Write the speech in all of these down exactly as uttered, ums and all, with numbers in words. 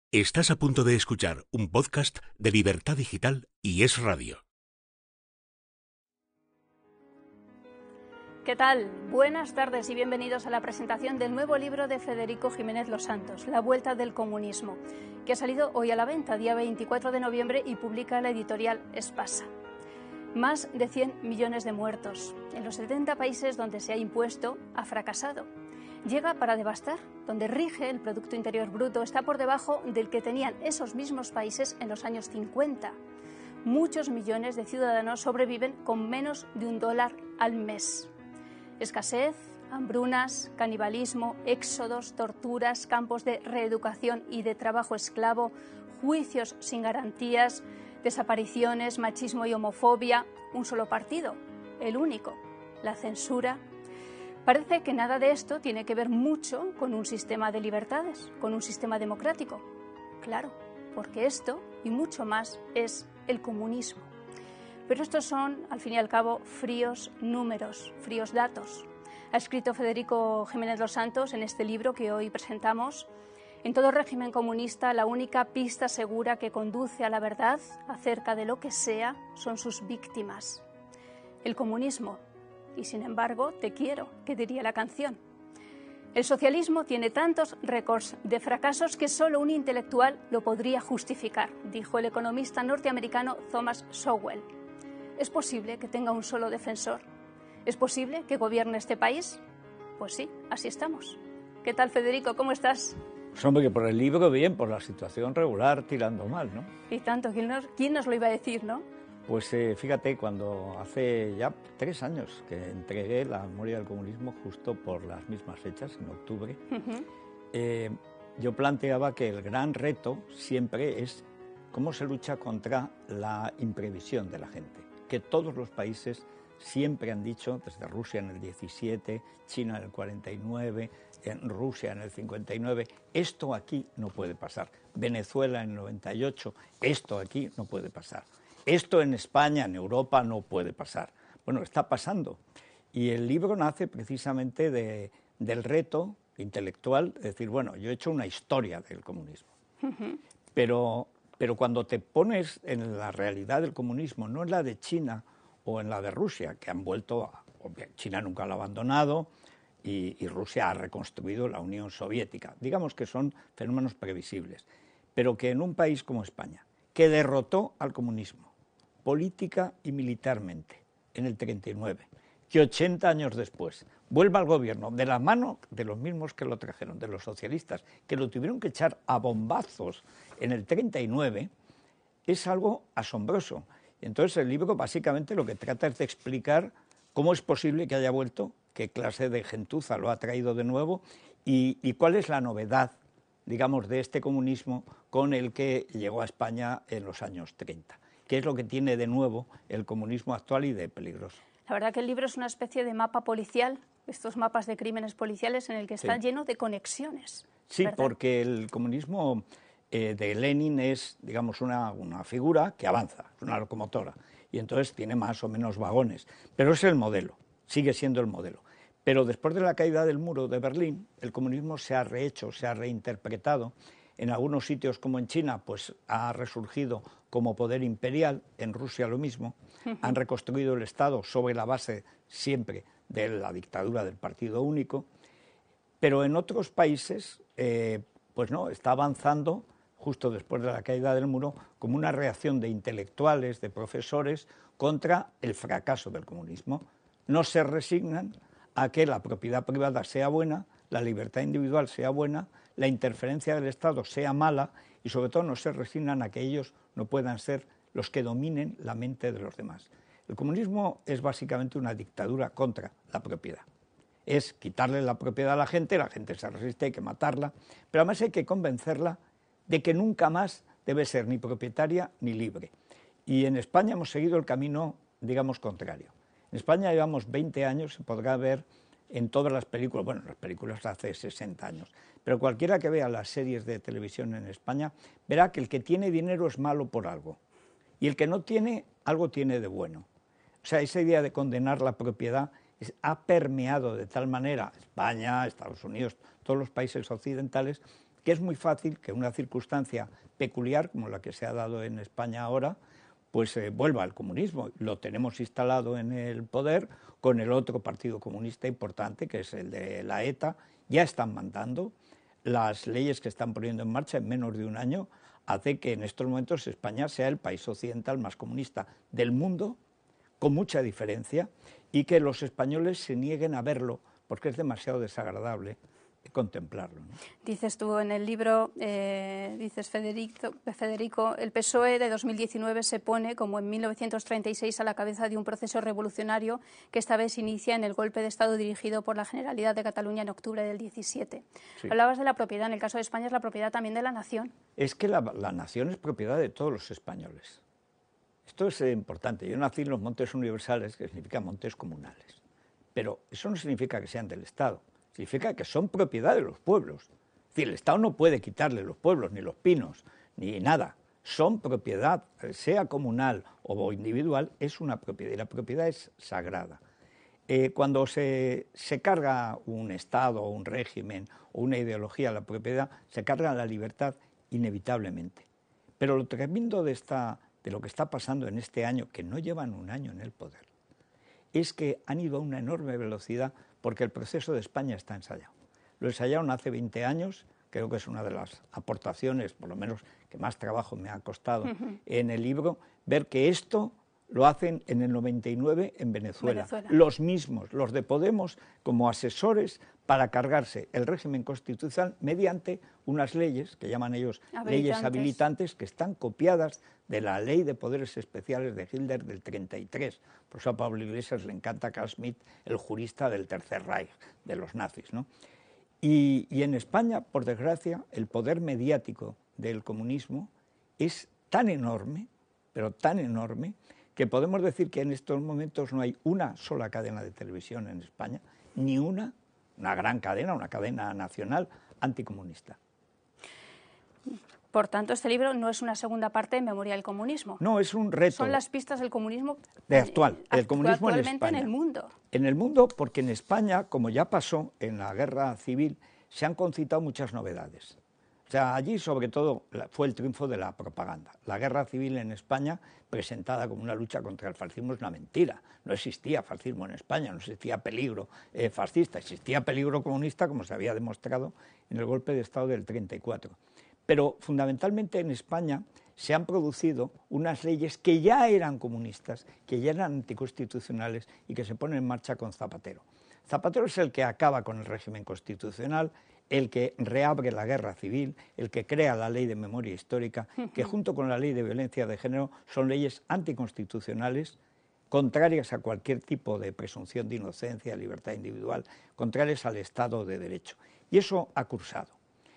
Estás a punto de escuchar un podcast de Libertad Digital y Es Radio. ¿Qué tal? Buenas tardes y bienvenidos a la presentación del nuevo libro de Federico Jiménez Los Santos, La Vuelta del Comunismo, que ha salido hoy a la venta, día veinticuatro de noviembre, y publica la editorial Espasa. Más de cien millones de muertos. En los setenta países donde se ha impuesto, ha fracasado. Llega para devastar, donde rige el Producto Interior Bruto, está por debajo del que tenían esos mismos países en los años cincuenta. Muchos millones de ciudadanos sobreviven con menos de un dólar al mes. Escasez, hambrunas, canibalismo, éxodos, torturas, campos de reeducación y de trabajo esclavo, juicios sin garantías, desapariciones, machismo y homofobia, un solo partido, el único, la censura. Parece que nada de esto tiene que ver mucho con un sistema de libertades, con un sistema democrático. Claro, porque esto y mucho más es el comunismo. Pero estos son, al fin y al cabo, fríos números, fríos datos. Ha escrito Federico Jiménez Los Santos en este libro que hoy presentamos: en todo régimen comunista, la única pista segura que conduce a la verdad acerca de lo que sea son sus víctimas. El comunismo. Y sin embargo, te quiero, que diría la canción. El socialismo tiene tantos récords de fracasos que solo un intelectual lo podría justificar, dijo el economista norteamericano Thomas Sowell. ¿Es posible que tenga un solo defensor? ¿Es posible que gobierne este país? Pues sí, así estamos. ¿Qué tal, Federico? ¿Cómo estás? Pues hombre, que por el libro bien, por la situación regular, tirando mal, ¿no? Y tanto, ¿quién nos, quién nos lo iba a decir, no? Pues eh, fíjate, cuando hace ya tres años que entregué la memoria del comunismo, justo por las mismas fechas, en octubre, uh-huh. eh, yo planteaba que el gran reto siempre es cómo se lucha contra la imprevisión de la gente, que todos los países siempre han dicho, desde Rusia en el diecisiete, China en el cuarenta y nueve, en Rusia en el cincuenta y nueve, esto aquí no puede pasar. Venezuela en el noventa y ocho, esto aquí no puede pasar. Esto en España, en Europa, no puede pasar. Bueno, está pasando. Y el libro nace precisamente de, del reto intelectual, de decir, bueno, yo he hecho una historia del comunismo. Uh-huh. Pero, pero cuando te pones en la realidad del comunismo, no en la de China o en la de Rusia, que han vuelto a... China nunca lo ha abandonado y, y Rusia ha reconstruido la Unión Soviética. Digamos que son fenómenos previsibles. Pero que en un país como España, que derrotó al comunismo, política y militarmente, en el treinta y nueve, que ochenta años después vuelva al gobierno de la mano de los mismos que lo trajeron, de los socialistas, que lo tuvieron que echar a bombazos en el treinta y nueve, es algo asombroso. Entonces el libro básicamente lo que trata es de explicar cómo es posible que haya vuelto, qué clase de gentuza lo ha traído de nuevo y, y cuál es la novedad, digamos, de este comunismo con el que llegó a España en los años treinta. ¿Qué es lo que tiene de nuevo el comunismo actual y de peligroso? La verdad que el libro es una especie de mapa policial, estos mapas de crímenes policiales en el que está sí. lleno de conexiones. Sí, ¿verdad? Porque el comunismo eh, de Lenin es, digamos, una, una figura que avanza, es una locomotora, y entonces tiene más o menos vagones, pero es el modelo, sigue siendo el modelo. Pero después de la caída del muro de Berlín, el comunismo se ha rehecho, se ha reinterpretado. En algunos sitios, como en China, pues ha resurgido como poder imperial, en Rusia lo mismo, uh-huh. han reconstruido el Estado sobre la base siempre de la dictadura del partido único, pero en otros países, eh, pues no, está avanzando, justo después de la caída del muro, como una reacción de intelectuales, de profesores, contra el fracaso del comunismo. No se resignan a que la propiedad privada sea buena, la libertad individual sea buena, la interferencia del Estado sea mala y sobre todo no se resignan a que ellos no puedan ser los que dominen la mente de los demás. El comunismo es básicamente una dictadura contra la propiedad. Es quitarle la propiedad a la gente, la gente se resiste, hay que matarla, pero además hay que convencerla de que nunca más debe ser ni propietaria ni libre. Y en España hemos seguido el camino, digamos, contrario. En España llevamos veinte años, se podrá ver en todas las películas, bueno, las películas hace sesenta años, pero cualquiera que vea las series de televisión en España verá que el que tiene dinero es malo por algo y el que no tiene, algo tiene de bueno. O sea, esa idea de condenar la propiedad es, ha permeado de tal manera España, Estados Unidos, todos los países occidentales, que es muy fácil que una circunstancia peculiar, como la que se ha dado en España ahora, pues eh, vuelva al comunismo. Lo tenemos instalado en el poder con el otro partido comunista importante, que es el de la ETA. Ya están mandando. Las leyes que están poniendo en marcha en menos de un año hace que en estos momentos España sea el país occidental más comunista del mundo, con mucha diferencia, y que los españoles se nieguen a verlo porque es demasiado desagradable contemplarlo, ¿no? Dices tú en el libro, eh, dices Federico, Federico, el P S O E de dos mil diecinueve se pone, como en mil novecientos treinta y seis, a la cabeza de un proceso revolucionario que esta vez inicia en el golpe de Estado dirigido por la Generalidad de Cataluña en octubre del diecisiete. Sí. Hablabas de la propiedad, en el caso de España es la propiedad también de la nación. Es que la, la nación es propiedad de todos los españoles. Esto es eh, importante. Yo nací en los Montes Universales, que significa montes comunales, pero eso no significa que sean del Estado. Significa que son propiedad de los pueblos. Es decir, el Estado no puede quitarle los pueblos, ni los pinos, ni nada. Son propiedad, sea comunal o individual, es una propiedad, y la propiedad es sagrada. Eh, cuando se, se carga un Estado, o un régimen, o una ideología a la propiedad, se carga la libertad inevitablemente. Pero lo tremendo de, esta, de lo que está pasando en este año, que no llevan un año en el poder, es que han ido a una enorme velocidad porque el proceso de España está ensayado. Lo ensayaron hace veinte años, creo que es una de las aportaciones, por lo menos que más trabajo me ha costado uh-huh. en el libro, ver que esto lo hacen en el noventa y nueve en Venezuela. Venezuela. Los mismos, los de Podemos, como asesores para cargarse el régimen constitucional mediante unas leyes, que llaman ellos habilitantes. leyes habilitantes, que están copiadas de la Ley de Poderes Especiales de Hitler del treinta y tres. Por eso a Pablo Iglesias le encanta Carl Schmitt, el jurista del Tercer Reich, de los nazis, ¿no? Y, y en España, por desgracia, el poder mediático del comunismo es tan enorme, pero tan enorme, que podemos decir que en estos momentos no hay una sola cadena de televisión en España, ni una, una gran cadena, una cadena nacional anticomunista. Por tanto, este libro no es una segunda parte de Memoria del Comunismo. No, es un reto. Son las pistas del comunismo de actual, el comunismo actualmente en España. en el mundo. En el mundo, porque en España, como ya pasó en la guerra civil, se han concitado muchas novedades. O sea, allí sobre todo fue el triunfo de la propaganda. La guerra civil en España, presentada como una lucha contra el fascismo, es una mentira. No existía fascismo en España, no existía peligro eh, fascista, existía peligro comunista, como se había demostrado en el golpe de Estado del treinta y cuatro. Pero fundamentalmente en España se han producido unas leyes que ya eran comunistas, que ya eran anticonstitucionales y que se ponen en marcha con Zapatero. Zapatero es el que acaba con el régimen constitucional, el que reabre la guerra civil, el que crea la ley de memoria histórica, que junto con la ley de violencia de género son leyes anticonstitucionales, contrarias a cualquier tipo de presunción de inocencia, libertad individual, contrarias al Estado de Derecho. Y eso ha cursado.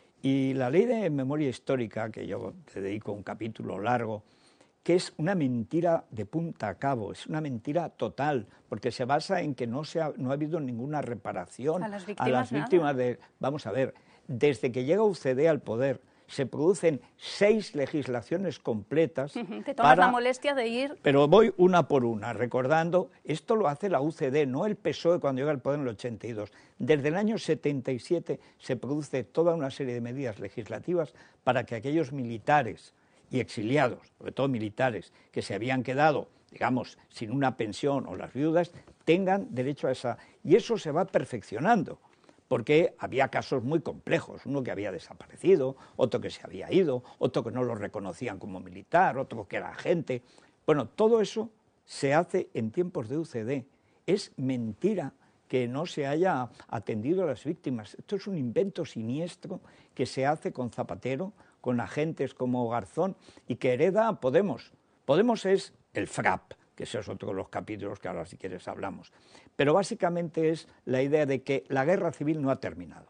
Y la ley de memoria histórica, que yo te dedico un capítulo largo, que es una mentira de punta a cabo, es una mentira total, porque se basa en que no, se ha, no ha habido ninguna reparación a las víctimas, a las víctimas de... Vamos a ver, desde que llega U C D al poder, se producen seis legislaciones completas. Te tomas para... la molestia de ir... Pero voy una por una, recordando, esto lo hace la U C D, no el P S O E cuando llega al poder en el ochenta y dos. Desde el año setenta y siete se produce toda una serie de medidas legislativas para que aquellos militares y exiliados, sobre todo militares, que se habían quedado, digamos, sin una pensión, o las viudas, tengan derecho a esa... Y eso se va perfeccionando, porque había casos muy complejos, uno que había desaparecido, otro que se había ido, otro que no lo reconocían como militar, otro que era agente. Bueno, todo eso se hace en tiempos de U C D. Es mentira que no se haya atendido a las víctimas. Esto es un invento siniestro que se hace con Zapatero, con agentes como Garzón, y que hereda a Podemos. Podemos es el FRAP, que ese es otro de los capítulos que ahora si quieres hablamos. Pero básicamente es la idea de que la guerra civil no ha terminado.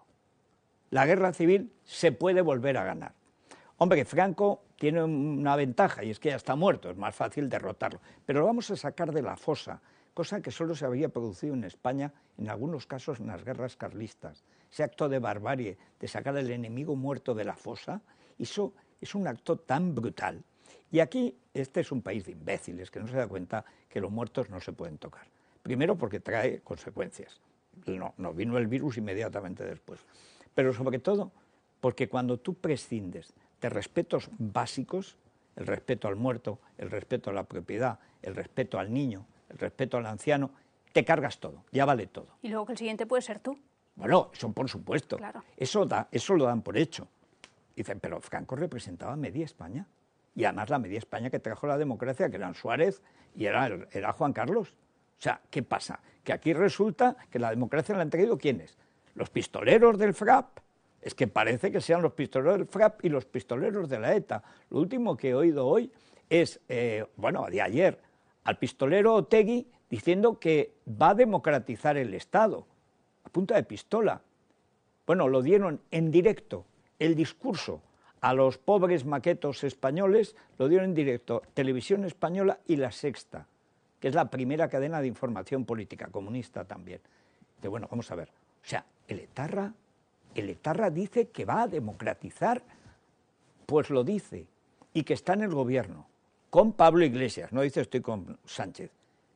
La guerra civil se puede volver a ganar. Hombre, Franco tiene una ventaja y es que ya está muerto, es más fácil derrotarlo. Pero lo vamos a sacar de la fosa, cosa que solo se había producido en España, en algunos casos en las guerras carlistas. Ese acto de barbarie, de sacar al enemigo muerto de la fosa, eso es un acto tan brutal. Y aquí, este es un país de imbéciles que no se da cuenta que los muertos no se pueden tocar. Primero porque trae consecuencias. No, no vino el virus inmediatamente después. Pero sobre todo Porque cuando tú prescindes de respetos básicos, el respeto al muerto, el respeto a la propiedad, el respeto al niño, el respeto al anciano, te cargas todo, ya vale todo. Y luego que el siguiente puede ser tú. Bueno, eso por supuesto, Claro. eso, da, eso lo dan por hecho. Dicen, pero Franco representaba media España, y además la media España que trajo la democracia, que eran Suárez y era, era Juan Carlos. O sea, ¿qué pasa? Que aquí resulta que la democracia la han traído ¿quiénes? Los pistoleros del FRAP. Es que parece que sean los pistoleros del FRAP y los pistoleros de la ETA. Lo último que he oído hoy es, eh, bueno, de ayer, al pistolero Otegi diciendo que va a democratizar el Estado, a punta de pistola. Bueno, lo dieron en directo, el discurso a los pobres maquetos españoles, lo dieron en directo Televisión Española y La Sexta, que es la primera cadena de información política, comunista también. Que bueno, vamos a ver, o sea, el etarra... El etarra dice que va a democratizar, pues lo dice, y que está en el gobierno, con Pablo Iglesias, no dice estoy con Sánchez.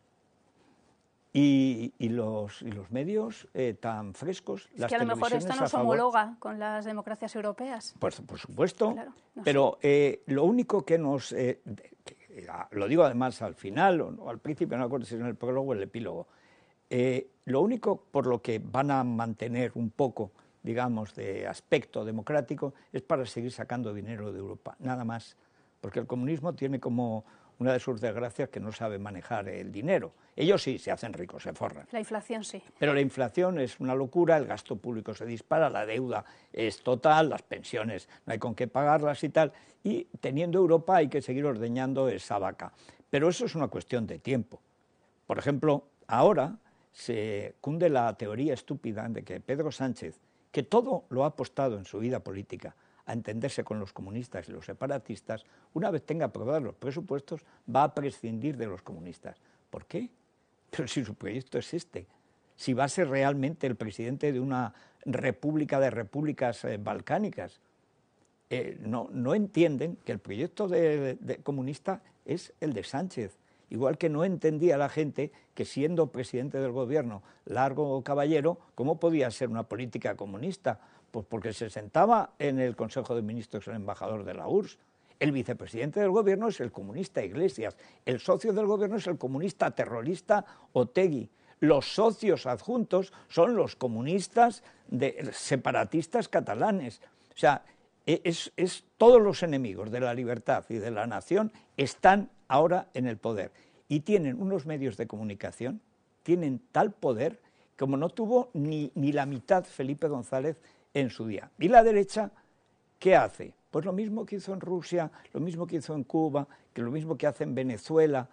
Y, y, los, y los medios eh, tan frescos, es las que a lo mejor esto no se homologa con las democracias europeas. Pues por supuesto, claro, no pero eh, lo único que nos... Eh, que, lo digo además al final, o, o al principio, no me acuerdo si es en el prólogo o el epílogo, eh, lo único por lo que van a mantener un poco, digamos, de aspecto democrático, es para seguir sacando dinero de Europa, nada más, porque el comunismo tiene como una de sus desgracias que no sabe manejar el dinero. Ellos sí, se hacen ricos, se forran. La inflación sí. Pero la inflación es una locura, el gasto público se dispara, la deuda es total, las pensiones no hay con qué pagarlas y tal, y teniendo Europa hay que seguir ordeñando esa vaca. Pero eso es una cuestión de tiempo. Por ejemplo, ahora se cunde la teoría estúpida de que Pedro Sánchez, que todo lo ha apostado en su vida política a entenderse con los comunistas y los separatistas, una vez tenga aprobados los presupuestos, va a prescindir de los comunistas. ¿Por qué? Pero si su proyecto es este, si va a ser realmente el presidente de una república de repúblicas eh, balcánicas, eh, no, no entienden que el proyecto de, de, de comunista es el de Sánchez. Igual que no entendía la gente que siendo presidente del gobierno, Largo Caballero, ¿cómo podía ser una política comunista? Pues porque se sentaba en el Consejo de Ministros el embajador de la U R S S. El vicepresidente del gobierno es el comunista Iglesias, el socio del gobierno es el comunista terrorista Otegi. Los socios adjuntos son los comunistas de, separatistas catalanes. O sea, es, es todos los enemigos de la libertad y de la nación están ahora en el poder y tienen unos medios de comunicación, tienen tal poder como no tuvo ni, ni la mitad Felipe González en su día. Y la derecha, ¿qué hace? Pues lo mismo que hizo en Rusia, lo mismo que hizo en Cuba, que lo mismo que hace en Venezuela,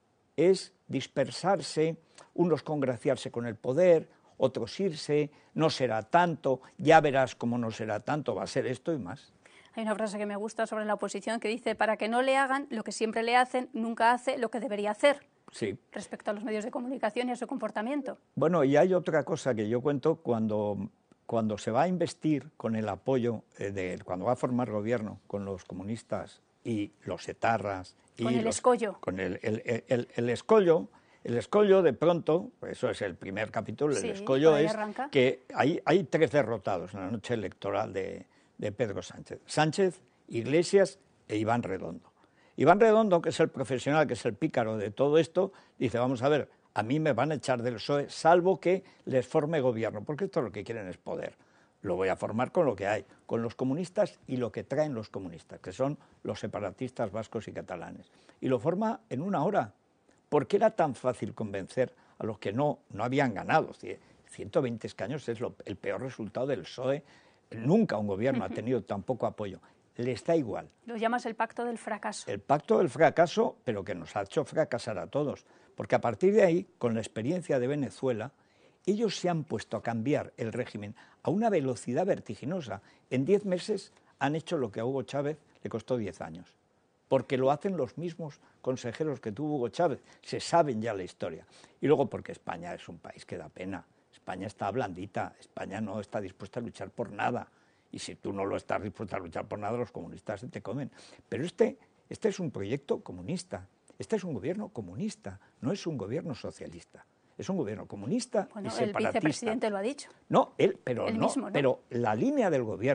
es dispersarse, unos congraciarse con el poder, otros irse, no será tanto, ya verás cómo no será tanto, va a ser esto y más. Hay una frase que me gusta sobre la oposición que dice, para que no le hagan lo que siempre le hacen, nunca hace lo que debería hacer. Sí. Respecto a los medios de comunicación y a su comportamiento. Bueno, y hay otra cosa que yo cuento cuando, cuando se va a investir con el apoyo, eh, de, cuando va a formar gobierno con los comunistas y los etarras. Y con el los, escollo. Con el, el, el, el, el escollo. El escollo, de pronto, eso es el primer capítulo, sí, el escollo es arranca. que hay, hay tres derrotados en la noche electoral de, de Pedro Sánchez. Sánchez, Iglesias e Iván Redondo. Iván Redondo, que es el profesional, que es el pícaro de todo esto, dice, vamos a ver, a mí me van a echar del P S O E, salvo que les forme gobierno, porque esto lo que quieren es poder. Lo voy a formar con lo que hay, con los comunistas y lo que traen los comunistas, que son los separatistas vascos y catalanes. Y lo forma en una hora. ¿Por qué era tan fácil convencer a los que no, no habían ganado? ciento veinte escaños es lo, el peor resultado del P S O E. Nunca un gobierno ha tenido tan poco apoyo. Les da igual. Lo llamas el pacto del fracaso. El pacto del fracaso, pero que nos ha hecho fracasar a todos. Porque a partir de ahí, con la experiencia de Venezuela, ellos se han puesto a cambiar el régimen a una velocidad vertiginosa. En diez meses han hecho lo que a Hugo Chávez le costó diez años. Porque lo hacen los mismos consejeros que tuvo Hugo Chávez. Se saben ya la historia. Y luego porque España es un país que da pena. España está blandita. España no está dispuesta a luchar por nada. Y si tú no lo estás dispuesto a luchar por nada, los comunistas se te comen. Pero este, este es un proyecto comunista. Este es un gobierno comunista. No es un gobierno socialista. Es un gobierno comunista bueno, y separatista. El vicepresidente lo ha dicho. No, él, pero él no, mismo, ¿no? pero la línea del gobierno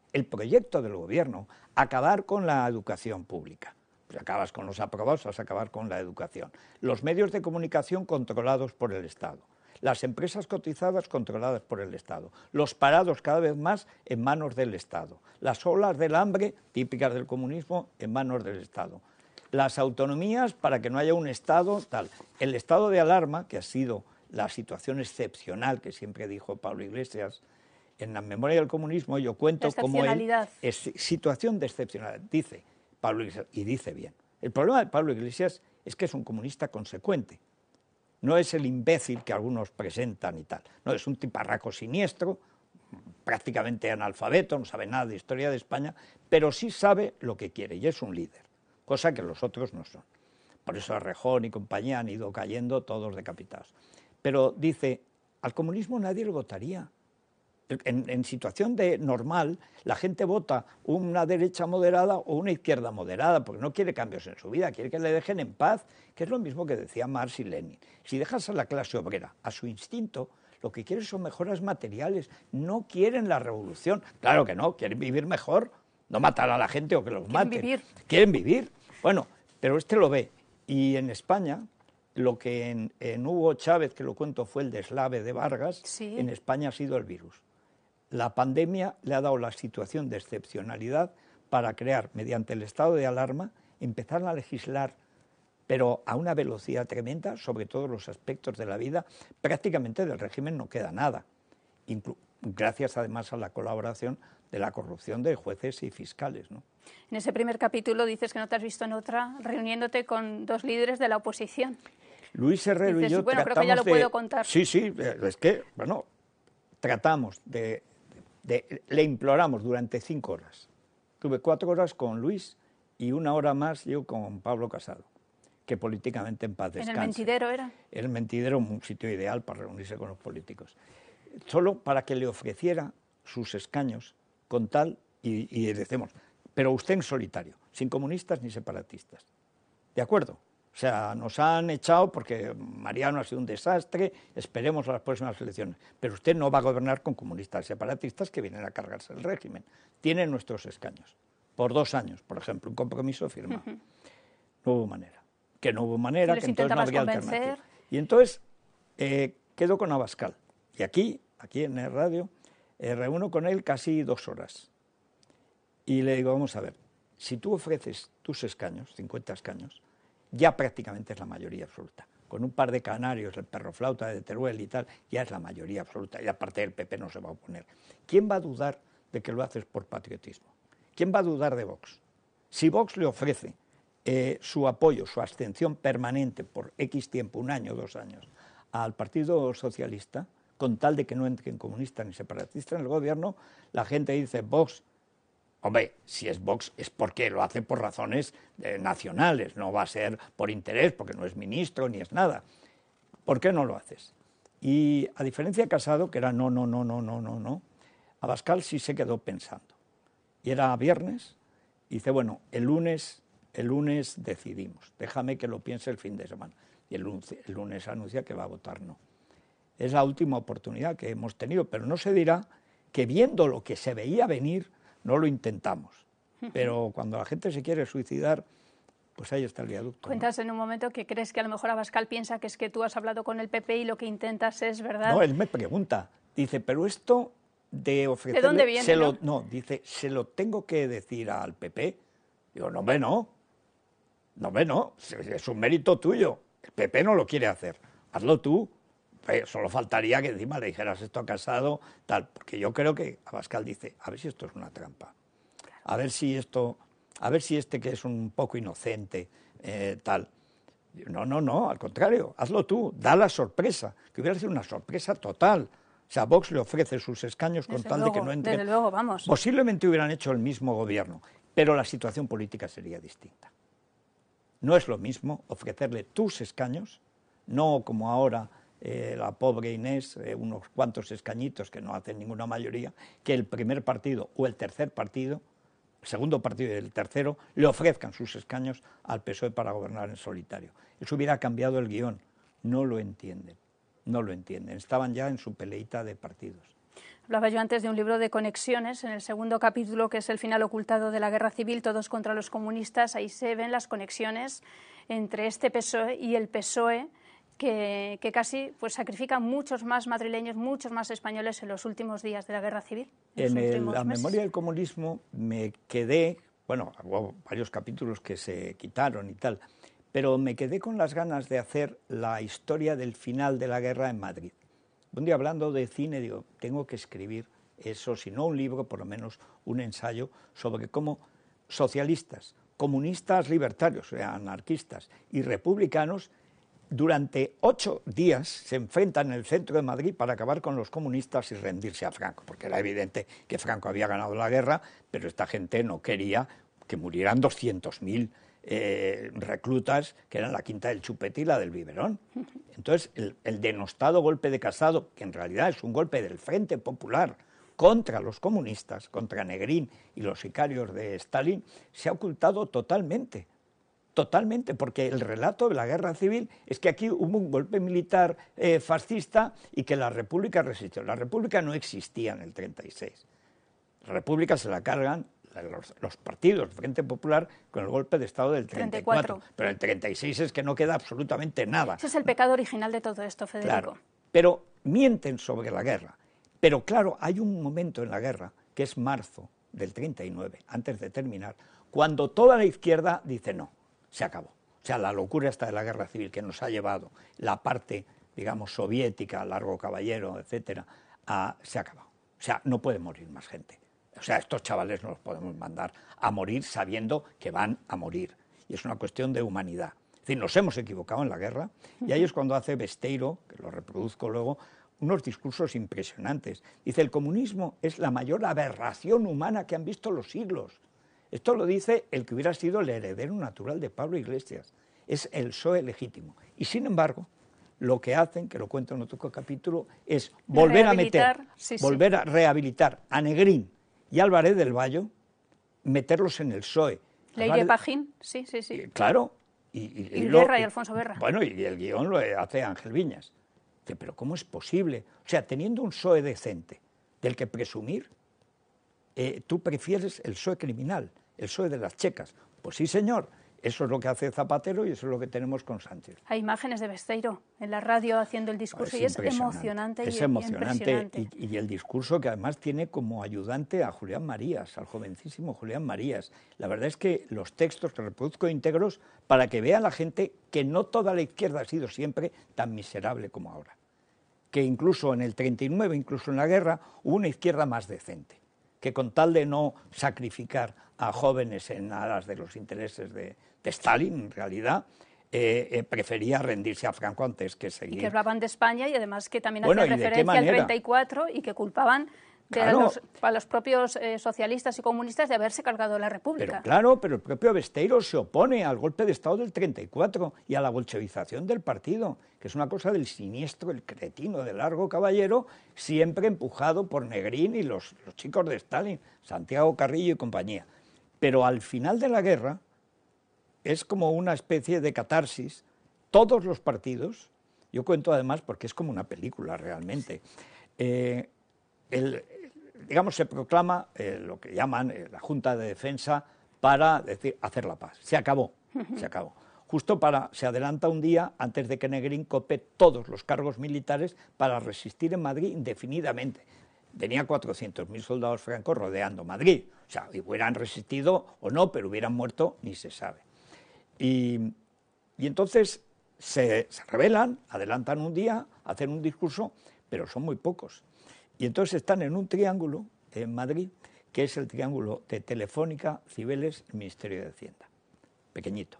el proyecto del gobierno, acabar con la educación pública. Pues acabas con los aprobados, vas a acabar con la educación. Los medios de comunicación controlados por el Estado. Las empresas cotizadas controladas por el Estado. Los parados cada vez más en manos del Estado. Las olas del hambre, típicas del comunismo, en manos del Estado. Las autonomías para que no haya un Estado tal. El estado de alarma, que ha sido la situación excepcional que siempre dijo Pablo Iglesias, en la memoria del comunismo yo cuento cómo él es situación de excepcionalidad, dice Pablo Iglesias, y dice bien. El problema de Pablo Iglesias es que es un comunista consecuente. No es el imbécil que algunos presentan y tal. No, es un tiparraco siniestro, prácticamente analfabeto, no sabe nada de historia de España, pero sí sabe lo que quiere y es un líder, cosa que los otros no son. Por eso Errejón y compañía han ido cayendo todos decapitados. Pero dice, al comunismo nadie lo votaría. En, en situación de normal, la gente vota una derecha moderada o una izquierda moderada, porque no quiere cambios en su vida, quiere que le dejen en paz, que es lo mismo que decía Marx y Lenin. Si dejas a la clase obrera a su instinto, lo que quieren son mejoras materiales, no quieren la revolución. Claro que no, quieren vivir mejor, no matar a la gente o que los maten. Quieren vivir. Quieren vivir. Bueno, pero este lo ve. Y en España, lo que en, en Hugo Chávez, que lo cuento, fue el deslave de Vargas, sí. En España ha sido el virus. La pandemia le ha dado la situación de excepcionalidad para crear, mediante el estado de alarma, empezar a legislar, pero a una velocidad tremenda, sobre todos los aspectos de la vida. Prácticamente del régimen no queda nada, Inclu- gracias además a la colaboración de la corrupción de jueces y fiscales, ¿no? En ese primer capítulo dices que no te has visto en otra reuniéndote con dos líderes de la oposición. Luis Herrero dices, y yo bueno, tratamos creo que ya lo de... puedo contar. Sí, sí, es que, bueno, tratamos de... De, le imploramos durante cinco horas. Tuve cuatro horas con Luis y una hora más yo con Pablo Casado, que políticamente en paz descanse. ¿En el Mentidero era? El Mentidero, un sitio ideal para reunirse con los políticos. Solo para que le ofreciera sus escaños con tal, y, y decimos, pero usted en solitario, sin comunistas ni separatistas. ¿De acuerdo? O sea, nos han echado porque Mariano ha sido un desastre, esperemos a las próximas elecciones. Pero usted no va a gobernar con comunistas separatistas que vienen a cargarse el régimen. Tiene nuestros escaños. Por dos años, por ejemplo, un compromiso firmado. Uh-huh. No hubo manera. Que no hubo manera, que entonces no habría convencer? alternativa. Y entonces eh, quedo con Abascal. Y aquí, aquí en el radio, eh, reúno con él casi dos horas. Y le digo, vamos a ver, si tú ofreces tus escaños, cincuenta escaños, ya prácticamente es la mayoría absoluta. Con un par de canarios, el perro flauta de Teruel y tal, ya es la mayoría absoluta. Y aparte el P P no se va a oponer. ¿Quién va a dudar de que lo haces por patriotismo? ¿Quién va a dudar de Vox? Si Vox le ofrece eh, su apoyo, su abstención permanente por X tiempo, un año, dos años, al Partido Socialista, con tal de que no entren comunistas ni separatistas en el gobierno, la gente dice, Vox, hombre, si es Vox es porque lo hace por razones eh, nacionales, no va a ser por interés, porque no es ministro ni es nada. ¿Por qué no lo haces? Y a diferencia de Casado, que era no, no, no, no, no, no, no, Abascal sí se quedó pensando. Y era viernes, y dice, bueno, el lunes, el lunes decidimos, déjame que lo piense el fin de semana. Y el lunes, el lunes anuncia que va a votar no. Es la última oportunidad que hemos tenido, pero no se dirá que viendo lo que se veía venir, no lo intentamos. Pero cuando la gente se quiere suicidar, pues ahí está el viaducto. Cuentas, ¿no?, en un momento que crees que a lo mejor Abascal piensa que es que tú has hablado con el P P y lo que intentas es verdad. No, él me pregunta, dice, pero esto de ofrecerle... ¿De dónde viene? Se ¿no? Lo, no, dice, ¿se lo tengo que decir al P P? Digo, no, hombre, no. No, hombre, no. Es un mérito tuyo. El P P no lo quiere hacer. Hazlo tú. Eh, solo faltaría que encima le dijeras esto a Casado, tal. Porque yo creo que Abascal dice, a ver si esto es una trampa. A ver si esto... A ver si este que es un poco inocente, eh, tal. No, no, no, al contrario, hazlo tú, da la sorpresa, que hubiera sido una sorpresa total. O sea, Vox le ofrece sus escaños con Desde tal luego, de que no entre. Desde luego, vamos. Posiblemente hubieran hecho el mismo gobierno, pero la situación política sería distinta. No es lo mismo ofrecerle tus escaños, no como ahora eh, la pobre Inés, eh, unos cuantos escañitos que no hacen ninguna mayoría, que el primer partido o el tercer partido, el segundo partido y el tercero, le ofrezcan sus escaños al P S O E para gobernar en solitario. Eso hubiera cambiado el guión. No lo entienden, no lo entienden. Estaban ya en su peleita de partidos. Hablaba yo antes de un libro de conexiones, en el segundo capítulo, que es el final ocultado de la guerra civil, todos contra los comunistas. Ahí se ven las conexiones entre este P S O E y el P S O E, que, que casi pues, sacrifican muchos más madrileños, muchos más españoles en los últimos días de la guerra civil. En, en el, la meses. memoria del comunismo me quedé, bueno, hubo varios capítulos que se quitaron y tal, pero me quedé con las ganas de hacer la historia del final de la guerra en Madrid. Un día hablando de cine digo, tengo que escribir eso, si no un libro, por lo menos un ensayo sobre cómo socialistas, comunistas libertarios, o sea, anarquistas y republicanos, durante ocho días se enfrentan en el centro de Madrid para acabar con los comunistas y rendirse a Franco, porque era evidente que Franco había ganado la guerra, pero esta gente no quería que murieran doscientos mil Eh, reclutas, que eran la Quinta del Chupete y la del Biberón. Entonces, el, el denostado golpe de Casado, que en realidad es un golpe del Frente Popular contra los comunistas, contra Negrín y los sicarios de Stalin, se ha ocultado totalmente, totalmente, porque el relato de la guerra civil es que aquí hubo un golpe militar eh, fascista y que la República resistió. La República no existía en el treinta y seis. La República se la cargan Los, los partidos, el Frente Popular, con el golpe de Estado del treinta y cuatro. treinta y cuatro. Pero el treinta y seis es que no queda absolutamente nada. Ese es el pecado original de todo esto, Federico. Claro, pero mienten sobre la guerra. Pero claro, hay un momento en la guerra, que es marzo del treinta y nueve, antes de terminar, cuando toda la izquierda dice no, se acabó. O sea, la locura esta de la guerra civil que nos ha llevado la parte, digamos, soviética, Largo Caballero, etcétera, a, se ha acabado. O sea, no puede morir más gente. O sea, estos chavales no los podemos mandar a morir sabiendo que van a morir. Y es una cuestión de humanidad. Es decir, nos hemos equivocado en la guerra, y ahí es cuando hace Besteiro, que lo reproduzco luego, unos discursos impresionantes. Dice, el comunismo es la mayor aberración humana que han visto los siglos. Esto lo dice el que hubiera sido el heredero natural de Pablo Iglesias. Es el P S O E legítimo. Y sin embargo, lo que hacen, que lo cuento en otro capítulo, es volver a meter, sí, volver sí. a rehabilitar a Negrín y Álvarez del Valle, meterlos en el P S O E. Leire Pajín, sí, sí, sí. Claro. Y, y, y, y lo, Guerra y Alfonso Guerra. Bueno, y el guión lo hace Ángel Viñas. Dice, pero ¿cómo es posible? O sea, teniendo un P S O E decente, del que presumir, eh, tú prefieres el P S O E criminal, el P S O E de las checas. Pues sí, señor. Eso es lo que hace Zapatero y eso es lo que tenemos con Sánchez. Hay imágenes de Besteiro en la radio haciendo el discurso es y es emocionante. Es y, emocionante y, y, y el discurso que además tiene como ayudante a Julián Marías, al jovencísimo Julián Marías. La verdad es que los textos que reproduzco íntegros para que vea la gente que no toda la izquierda ha sido siempre tan miserable como ahora. Que incluso en el treinta y nueve, incluso en la guerra, hubo una izquierda más decente, que con tal de no sacrificar a jóvenes en aras de los intereses de, de Stalin, en realidad, eh, eh, prefería rendirse a Franco antes que seguir. Y que hablaban de España y además que también bueno, hacían referencia al treinta y cuatro y que culpaban de claro. los, a los propios eh, socialistas y comunistas de haberse cargado la República. Pero claro, pero el propio Besteiro se opone al golpe de Estado del treinta y cuatro y a la bolchevización del partido, que es una cosa del siniestro, el cretino de Largo Caballero, siempre empujado por Negrín y los, los chicos de Stalin, Santiago Carrillo y compañía. Pero al final de la guerra es como una especie de catarsis. Todos los partidos, yo cuento además porque es como una película realmente, eh, el, digamos se proclama eh, lo que llaman eh, la Junta de Defensa para decir, hacer la paz. Se acabó, se acabó. Justo para, se adelanta un día antes de que Negrín cope todos los cargos militares para resistir en Madrid indefinidamente. Tenía cuatrocientos mil soldados francos rodeando Madrid. O sea, hubieran resistido o no, pero hubieran muerto, ni se sabe. Y, y entonces se, se rebelan, adelantan un día, hacen un discurso, pero son muy pocos. Y entonces están en un triángulo en Madrid, que es el triángulo de Telefónica, Cibeles y Ministerio de Hacienda. Pequeñito.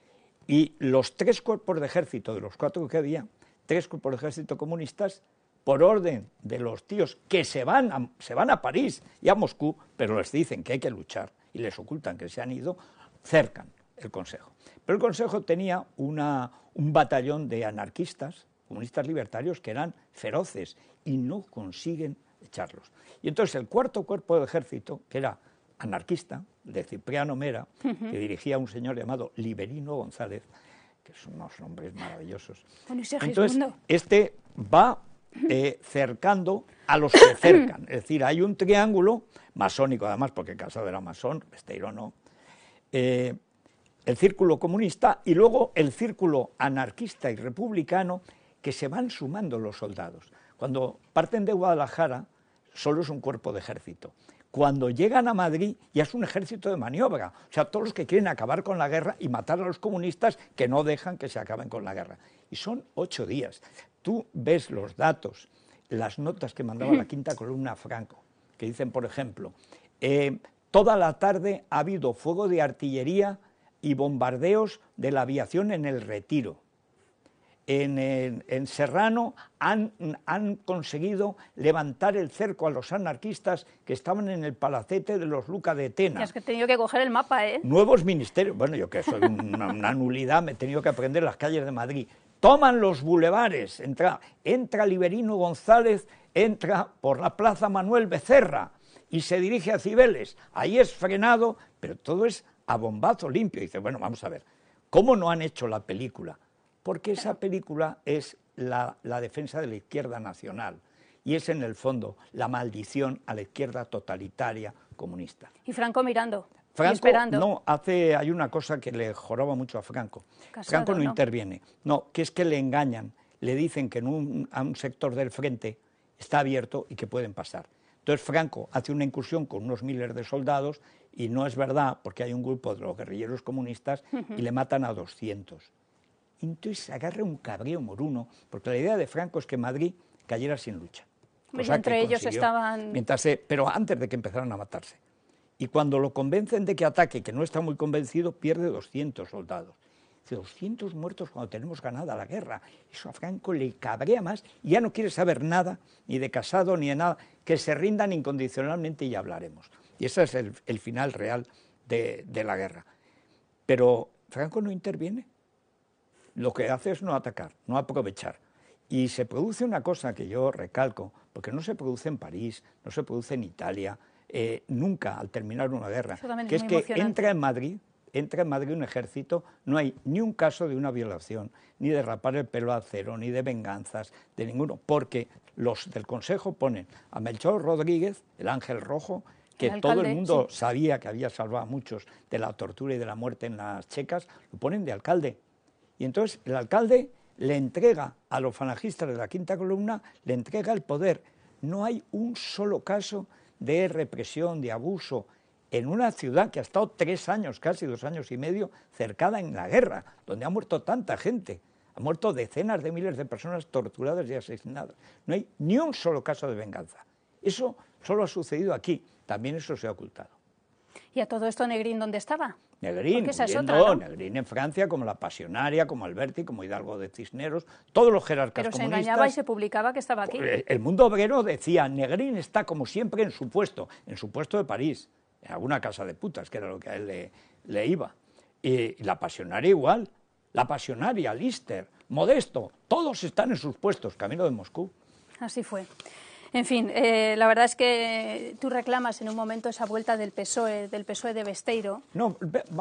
Y los tres cuerpos de ejército, de los cuatro que había, tres cuerpos de ejército comunistas, por orden de los tíos que se van, a, se van a París y a Moscú, pero les dicen que hay que luchar y les ocultan que se han ido, cercan el Consejo. Pero el Consejo tenía una, un batallón de anarquistas, comunistas libertarios, que eran feroces y no consiguen echarlos. Y entonces el cuarto cuerpo del ejército, que era anarquista, de Cipriano Mera, uh-huh. que dirigía a un señor llamado Liberino González, que son unos nombres maravillosos. Bueno, ¿y entonces, este va eh, cercando a los que cercan. Es decir, hay un triángulo masónico, además, porque Casado era masón, Besteiro no, eh, el círculo comunista y luego el círculo anarquista y republicano, que se van sumando los soldados. Cuando parten de Guadalajara, solo es un cuerpo de ejército. Cuando llegan a Madrid ya es un ejército de maniobra, o sea, todos los que quieren acabar con la guerra y matar a los comunistas que no dejan que se acaben con la guerra. Y son ocho días. Tú ves los datos, las notas que mandaba la quinta columna a Franco, que dicen, por ejemplo, eh, toda la tarde ha habido fuego de artillería y bombardeos de la aviación en el Retiro. En, en, en Serrano han, han conseguido levantar el cerco a los anarquistas que estaban en el palacete de los Luca de Tena. Ya es que he tenido que coger el mapa, ¿eh? Nuevos ministerios, bueno, yo que soy una, una nulidad, me he tenido que aprender las calles de Madrid. Toman los bulevares, entra, entra Liberino González, entra por la Plaza Manuel Becerra y se dirige a Cibeles. Ahí es frenado, pero todo es a bombazo limpio. Y dice, bueno, vamos a ver, ¿cómo no han hecho la película? Porque esa película es la, la defensa de la izquierda nacional y es en el fondo la maldición a la izquierda totalitaria comunista. Y Franco mirando, Franco, y esperando. No, hace, hay una cosa que le joroba mucho a Franco. Casado, Franco no, no interviene, no, que es que le engañan, le dicen que en un, a un sector del frente está abierto y que pueden pasar. Entonces Franco hace una incursión con unos miles de soldados y no es verdad porque hay un grupo de los guerrilleros comunistas uh-huh. y le matan a doscientos. Entonces agarra un cabreo moruno, porque la idea de Franco es que Madrid cayera sin lucha. Y entre ellos estaban... Mientras se, pero antes de que empezaran a matarse. Y cuando lo convencen de que ataque, que no está muy convencido, pierde doscientos soldados. Dice, doscientos muertos cuando tenemos ganada la guerra. Eso a Franco le cabrea más y ya no quiere saber nada, ni de Casado, ni de nada, que se rindan incondicionalmente y ya hablaremos. Y ese es el, el final real de, de la guerra. Pero Franco no interviene. Lo que hace es no atacar, no aprovechar. Y se produce una cosa que yo recalco, porque no se produce en París, no se produce en Italia, eh, nunca al terminar una guerra, que es, es que entra en Madrid, entra en Madrid un ejército, no hay ni un caso de una violación, ni de rapar el pelo a cero, ni de venganzas, de ninguno, porque los del Consejo ponen a Melchor Rodríguez, el ángel rojo, que el alcalde, todo el mundo sí. sabía que había salvado a muchos de la tortura y de la muerte en las checas, lo ponen de alcalde. Y entonces el alcalde le entrega a los falangistas de la quinta columna, le entrega el poder. No hay un solo caso de represión, de abuso, en una ciudad que ha estado tres años, casi dos años y medio, cercada en la guerra, donde ha muerto tanta gente. Ha muerto decenas de miles de personas torturadas y asesinadas. No hay ni un solo caso de venganza. Eso solo ha sucedido aquí. También eso se ha ocultado. ¿Y a todo esto Negrín dónde estaba? Negrín, esa es huyendo, otra, ¿no? Negrín en Francia, como la Pasionaria, como Alberti, como Hidalgo de Cisneros, todos los jerarcas Pero comunistas. se engañaba y se publicaba que estaba aquí. El mundo obrero decía, Negrín está como siempre en su puesto, en su puesto de París, en alguna casa de putas, que era lo que a él le, le iba. Y, y la Pasionaria igual, la Pasionaria, Lister, Modesto, todos están en sus puestos, camino de Moscú. Así fue. En fin, eh, la verdad es que tú reclamas en un momento esa vuelta del P S O E, del P S O E de Besteiro. No,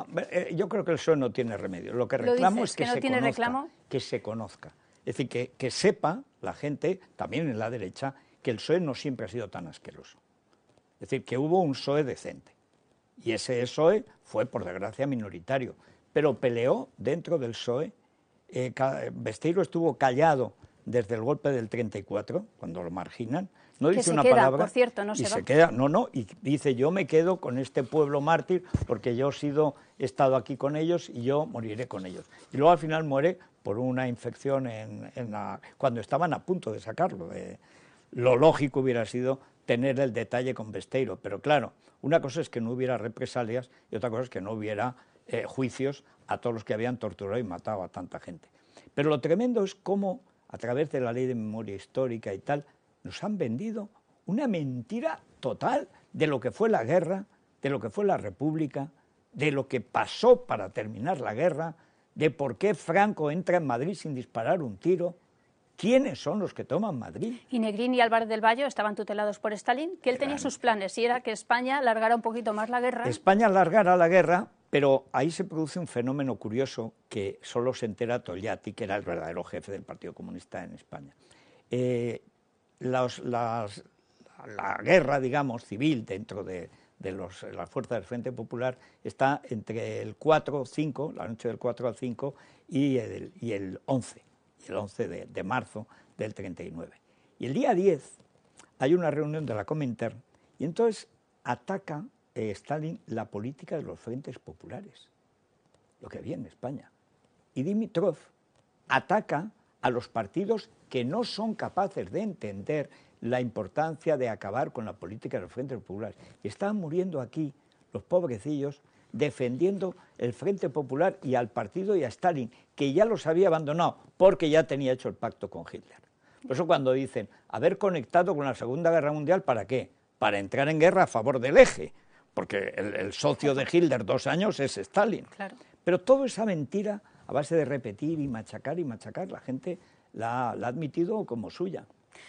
yo creo que el P S O E no tiene remedio. Lo que reclamo ¿Lo es que, que no se tiene conozca, reclamo? que se conozca. Es decir, que, que sepa la gente, también en la derecha, que el P S O E no siempre ha sido tan asqueroso. Es decir, que hubo un P S O E decente. Y ese P S O E fue, por desgracia, minoritario. Pero peleó dentro del P S O E. Eh, Besteiro estuvo callado desde el golpe del treinta y cuatro, cuando lo marginan. No que dice se una queda, palabra por cierto, no y se, se va. queda, no, no, y dice, yo me quedo con este pueblo mártir porque yo he, sido, he estado aquí con ellos y yo moriré con ellos. Y luego al final muere por una infección en, en la, cuando estaban a punto de sacarlo. Eh, lo lógico hubiera sido tener el detalle con Besteiro, pero claro, una cosa es que no hubiera represalias y otra cosa es que no hubiera eh, juicios a todos los que habían torturado y matado a tanta gente. Pero lo tremendo es cómo, a través de la ley de memoria histórica y tal, nos han vendido una mentira total de lo que fue la guerra, de lo que fue la República, de lo que pasó para terminar la guerra, de por qué Franco entra en Madrid sin disparar un tiro. ¿Quiénes son los que toman Madrid? Y Negrín y Álvarez del Valle estaban tutelados por Stalin, que él tenía sus planes, y era que España alargara un poquito más la guerra. España alargara la guerra, pero ahí se produce un fenómeno curioso que solo se entera Togliatti, que era el verdadero jefe del Partido Comunista en España. Eh, los, las, la guerra, digamos, civil dentro de, de los, las fuerzas del Frente Popular está entre el cuatro cinco, la noche del cuatro al cinco, y el, y el once, y el once de, de marzo del treinta y nueve. Y el día diez hay una reunión de la Comintern, y entonces ataca eh, Stalin la política de los frentes populares, lo que había en España. Y Dimitrov ataca a los partidos que no son capaces de entender la importancia de acabar con la política de los frentes populares. Y estaban muriendo aquí los pobrecillos defendiendo el Frente Popular y al partido y a Stalin, que ya los había abandonado porque ya tenía hecho el pacto con Hitler. Por eso cuando dicen haber conectado con la Segunda Guerra Mundial, ¿para qué? Para entrar en guerra a favor del eje, porque el, el socio de Hitler dos años es Stalin. Claro. Pero toda esa mentira, a base de repetir y machacar y machacar, la gente la, la ha admitido como suya.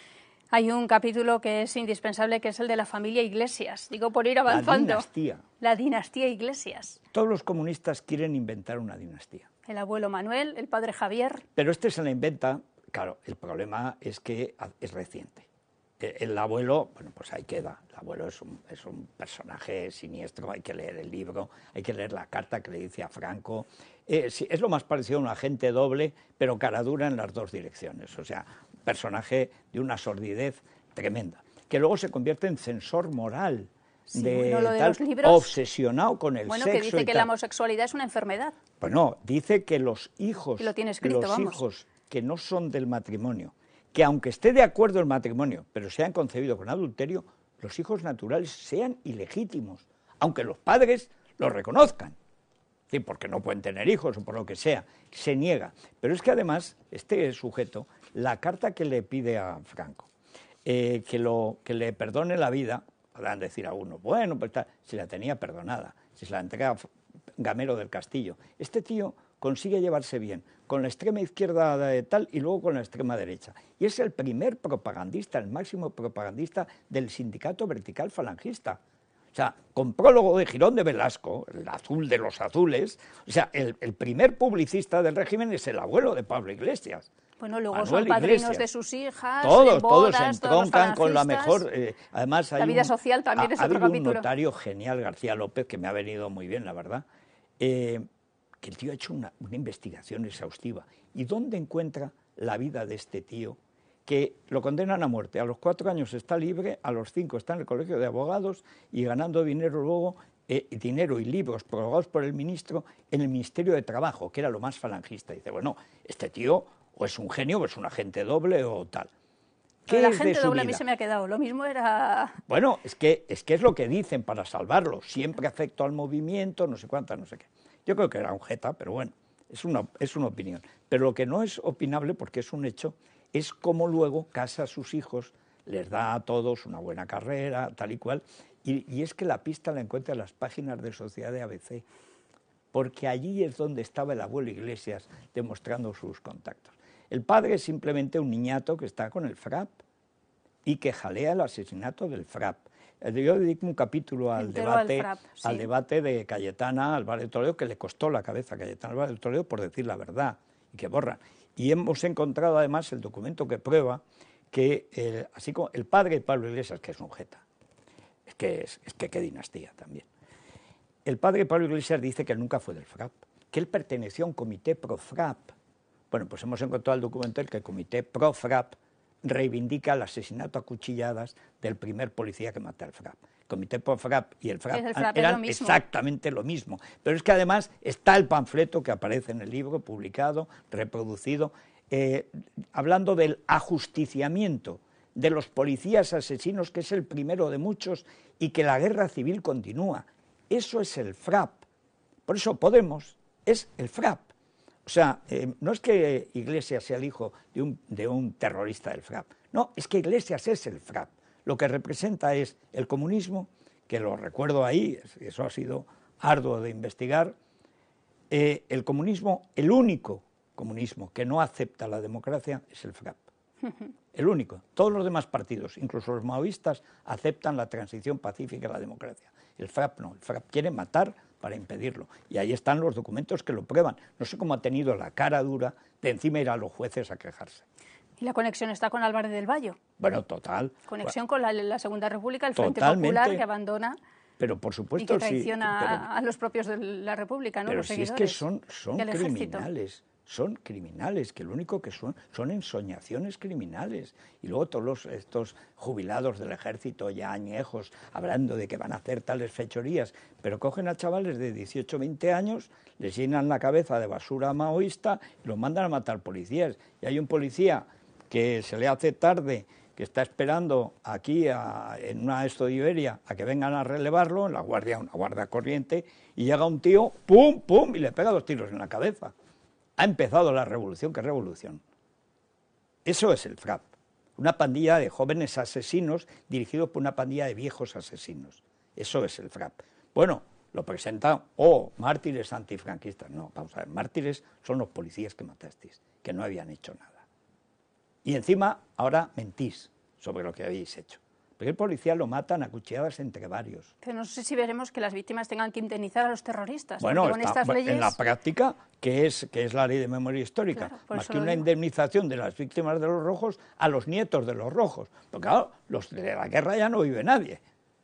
Hay un capítulo que es indispensable, que es el de la familia Iglesias. Digo, por ir avanzando. La dinastía. La dinastía Iglesias. Todos los comunistas quieren inventar una dinastía. El abuelo Manuel, el padre Javier. Pero este se la inventa, claro, el problema es que es reciente. El abuelo, bueno, pues ahí queda. El abuelo es un, es un personaje siniestro, hay que leer el libro, hay que leer la carta que le dice a Franco. Eh, sí, es lo más parecido a un agente doble, pero cara dura en las dos direcciones. O sea, un personaje de una sordidez tremenda, que luego se convierte en censor moral. Sí, de, bueno, lo de tal, los libros, obsesionado con el bueno, sexo. Bueno, que dice y que tal. la homosexualidad es una enfermedad. Pues no, dice que los hijos, y lo tiene escrito, los vamos. hijos que no son del matrimonio, que aunque esté de acuerdo el matrimonio, pero sean concebidos con adulterio, los hijos naturales sean ilegítimos, aunque los padres los reconozcan. Sí, porque no pueden tener hijos o por lo que sea, se niega. Pero es que además, este sujeto, la carta que le pide a Franco, eh, que, lo, que le perdone la vida, podrán decir a uno, bueno, pues tal, si la tenía perdonada, si se la entrega a Gamero del Castillo. Este tío consigue llevarse bien con la extrema izquierda de tal y luego con la extrema derecha. Y es el primer propagandista, el máximo propagandista del sindicato vertical falangista. O sea, con prólogo de Girón de Velasco, el azul de los azules, o sea, el, el primer publicista del régimen es el abuelo de Pablo Iglesias. Bueno, luego Manuel son padrinos Iglesias. de sus hijas, Todos, en bodas, todos se entroncan con la mejor... Eh, además hay la vida un, social también ha, es ha otro habido capítulo. un notario genial, García López, que me ha venido muy bien, la verdad, eh, que el tío ha hecho una, una investigación exhaustiva. ¿Y dónde encuentra la vida de este tío? Que lo condenan a muerte, a los cuatro años está libre, a los cinco está en el colegio de abogados y ganando dinero luego, eh, dinero y libros prorrogados por el ministro en el Ministerio de Trabajo, que era lo más falangista. Y dice, bueno, este tío o es un genio o es un agente doble o tal. ¿Qué la es gente de su doble a mí vida? se me ha quedado, lo mismo era... Bueno, es que, es que es lo que dicen para salvarlo, siempre afecto al movimiento, no sé cuánta, no sé qué. Yo creo que era un jeta, pero bueno, es una, es una opinión. Pero lo que no es opinable, porque es un hecho, es cómo luego casa a sus hijos, les da a todos una buena carrera, tal y cual, y, y es que la pista la encuentra en las páginas de Sociedad de A B C, porque allí es donde estaba el abuelo Iglesias demostrando sus contactos. El padre es simplemente un niñato que está con el FRAP y que jalea el asesinato del FRAP. Yo dedico un capítulo al debate, al, FRAP, sí. al debate de Cayetana Álvarez de Toledo, que le costó la cabeza a Cayetana Álvarez de Toledo por decir la verdad y que borran. Y hemos encontrado además el documento que prueba que, eh, así como el padre de Pablo Iglesias, que es un jeta, es que, es, es que qué dinastía también. El padre de Pablo Iglesias dice que él nunca fue del FRAP, que él perteneció a un comité pro-FRAP. Bueno, pues hemos encontrado el documento en que el comité pro-FRAP reivindica el asesinato a cuchilladas del primer policía que mata al FRAP. El comité pro-FRAP y el FRAP, el FRAP eran lo mismo. exactamente lo mismo. Pero es que además está el panfleto que aparece en el libro, publicado, reproducido, eh, hablando del ajusticiamiento de los policías asesinos, que es el primero de muchos, y que la guerra civil continúa. Eso es el FRAP. Por eso Podemos es el FRAP. O sea, eh, no es que Iglesias sea el hijo de un, de un terrorista del FRAP. No, es que Iglesias es el FRAP. Lo que representa es el comunismo, que lo recuerdo ahí, eso ha sido arduo de investigar, eh, el comunismo, el único comunismo que no acepta la democracia es el FRAP. El único. Todos los demás partidos, incluso los maoístas, aceptan la transición pacífica a la democracia. El FRAP no, el FRAP quiere matar para impedirlo. Y ahí están los documentos que lo prueban. No sé cómo ha tenido la cara dura de encima ir a los jueces a quejarse. Y la conexión está con Álvarez del Valle. Bueno, total. Conexión bueno, con la, la Segunda República, el Frente totalmente. Popular que abandona Pero por supuesto, y que traiciona sí, pero, a los propios de la República, ¿no? Pero los si seguidores es que son, son del criminales, son criminales, que lo único que son son ensoñaciones criminales. Y luego todos los, estos jubilados del ejército ya añejos hablando de que van a hacer tales fechorías, pero cogen a chavales de dieciocho, veinte años, les llenan la cabeza de basura maoísta y los mandan a matar policías. Y hay un policía que se le hace tarde, que está esperando aquí a, en una esto de Iberia a que vengan a relevarlo, en la guardia, una guardia corriente, y llega un tío, pum, pum, y le pega dos tiros en la cabeza. Ha empezado la revolución. ¿Qué revolución? Eso es el FRAP, una pandilla de jóvenes asesinos dirigidos por una pandilla de viejos asesinos. Eso es el FRAP. Bueno, lo presentan, oh, mártires antifranquistas. No, vamos a ver, mártires son los policías que matasteis, que no habían hecho nada. Y encima, ahora mentís sobre lo que habéis hecho. Porque el policía lo matan a cuchilladas entre varios. Pero no sé si veremos que las víctimas tengan que indemnizar a los terroristas. Bueno, con está, estas leyes... en la práctica, que es, que es la ley de memoria histórica, claro, más que una digo. indemnización de las víctimas de los rojos a los nietos de los rojos. Porque claro, los de la guerra ya no vive nadie.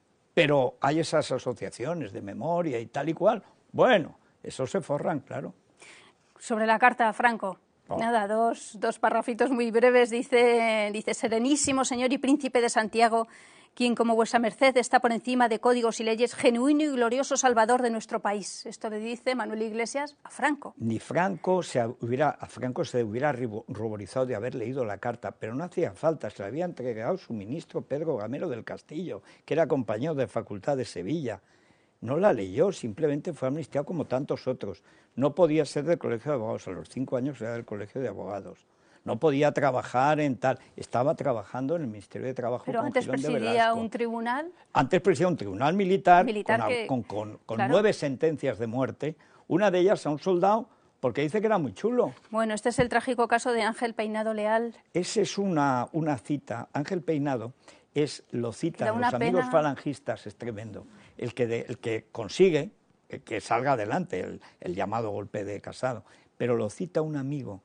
Pero hay esas asociaciones de memoria y tal y cual. Bueno, eso se forran, claro. Sobre la carta a Franco. Oh. Nada, dos, dos parrafitos muy breves. Dice, dice, serenísimo señor y príncipe de Santiago, quien como vuesa merced está por encima de códigos y leyes, genuino y glorioso salvador de nuestro país. Esto le dice Manuel Iglesias a Franco. Ni Franco se hubiera, a Franco se hubiera ruborizado de haber leído la carta, pero no hacía falta, se la había entregado su ministro Pedro Gamero del Castillo, que era compañero de Facultad de Sevilla. No la leyó, simplemente fue amnistiado como tantos otros. No podía ser del Colegio de Abogados, a los cinco años era del Colegio de Abogados. No podía trabajar en tal, estaba trabajando en el Ministerio de Trabajo. Pero con antes Girón de presidía Velasco. un tribunal. Antes presidía un tribunal militar, militar con, que, con, con, con claro. nueve sentencias de muerte, una de ellas a un soldado porque dice que era muy chulo. Bueno, este es el trágico caso de Ángel Peinado Leal. Esa es una, una cita, Ángel Peinado, es, lo citan los pena... amigos falangistas, es tremendo, el que, de, el que consigue que salga adelante el, el llamado golpe de Casado, pero lo cita un amigo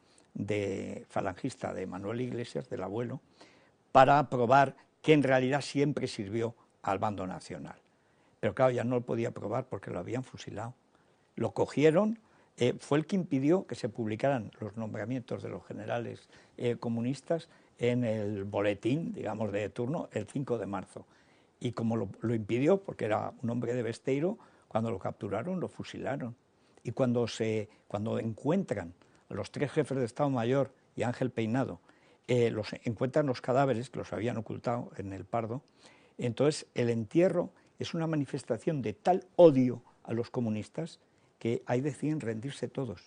de falangista de Manuel Iglesias, del abuelo, para probar que en realidad siempre sirvió al bando nacional. Pero claro, ya no lo podía probar porque lo habían fusilado. Lo cogieron, eh, fue el que impidió que se publicaran los nombramientos de los generales eh, comunistas en el boletín, digamos, de turno, el cinco de marzo. Y como lo, lo impidió, porque era un hombre de Besteiro, cuando lo capturaron, lo fusilaron. Y cuando, se, cuando encuentran a los tres jefes de Estado Mayor y Ángel Peinado, eh, los encuentran los cadáveres, que los habían ocultado en el Pardo, entonces el entierro es una manifestación de tal odio a los comunistas que ahí deciden rendirse todos.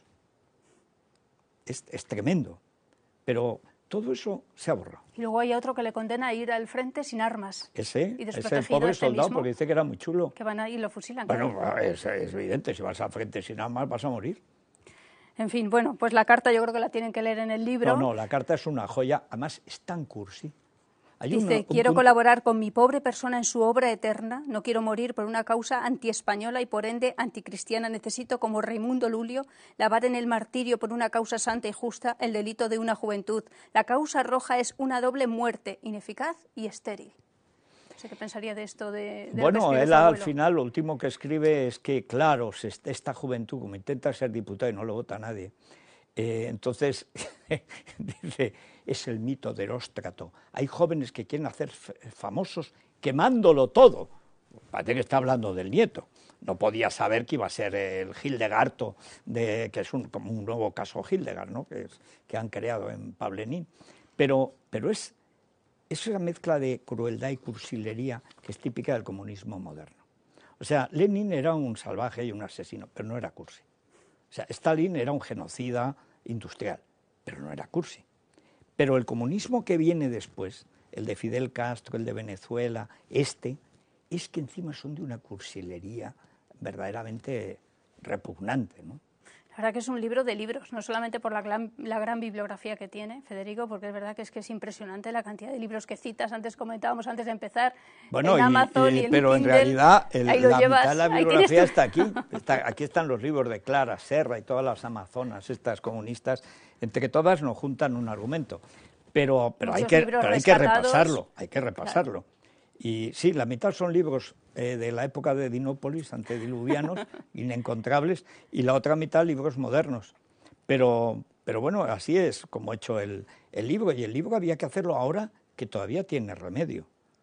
Es, es tremendo, pero todo eso se ha borrado. Y luego hay otro que le condena a ir al frente sin armas. Ese, ese pobre soldado, porque dice que era muy chulo. Que van ahí y lo fusilan. Bueno, claro. es, es evidente, si vas al frente sin armas vas a morir. En fin, bueno, pues la carta yo creo que la tienen que leer en el libro. No, no, la carta es una joya, además es tan cursi. Hay Dice, una, un quiero punto... colaborar con mi pobre persona en su obra eterna, no quiero morir por una causa antiespañola y por ende anticristiana. Necesito, como Raimundo Lulio, lavar en el martirio por una causa santa y justa el delito de una juventud. La causa roja es una doble muerte, ineficaz y estéril. No sé qué pensaría de esto de, de Bueno, él al abuelo. Final lo último que escribe es que, claro, esta juventud, como intenta ser diputado y no lo vota nadie, Eh, entonces, dice, es el mito del óstrato. Hay jóvenes que quieren hacer famosos quemándolo todo. Parece que está hablando del nieto. No podía saber que iba a ser el Hildegardo, de, que es un, como un nuevo caso Hildegard, ¿no? que, es, que han creado en Pablenín. Pero, pero es, es una mezcla de crueldad y cursilería que es típica del comunismo moderno. O sea, Lenin era un salvaje y un asesino, pero no era cursi. O sea, Stalin era un genocida industrial, pero no era cursi. Pero el comunismo que viene después, el de Fidel Castro, el de Venezuela, este, es que encima son de una cursilería verdaderamente repugnante, ¿no? La verdad que es un libro de libros, no solamente por la gran, la gran bibliografía que tiene, Federico, porque es verdad que es que es impresionante la cantidad de libros que citas. Antes comentábamos, antes de empezar, bueno, en Amazon y, y, y el Pero Kindle, en realidad el, ahí lo la llevas, mitad de la bibliografía está aquí. Está, aquí están los libros de Clara Serra y todas las amazonas, estas comunistas. Entre todas nos juntan un argumento. pero, pero, hay, que, pero hay que repasarlo, hay que repasarlo. Claro. Y sí, la mitad son libros eh, de la época de Dinópolis, antediluvianos, inencontrables, y la otra mitad libros modernos. Pero, pero bueno, así es como he hecho el, el libro, y el libro había que hacerlo ahora que todavía tiene remedio.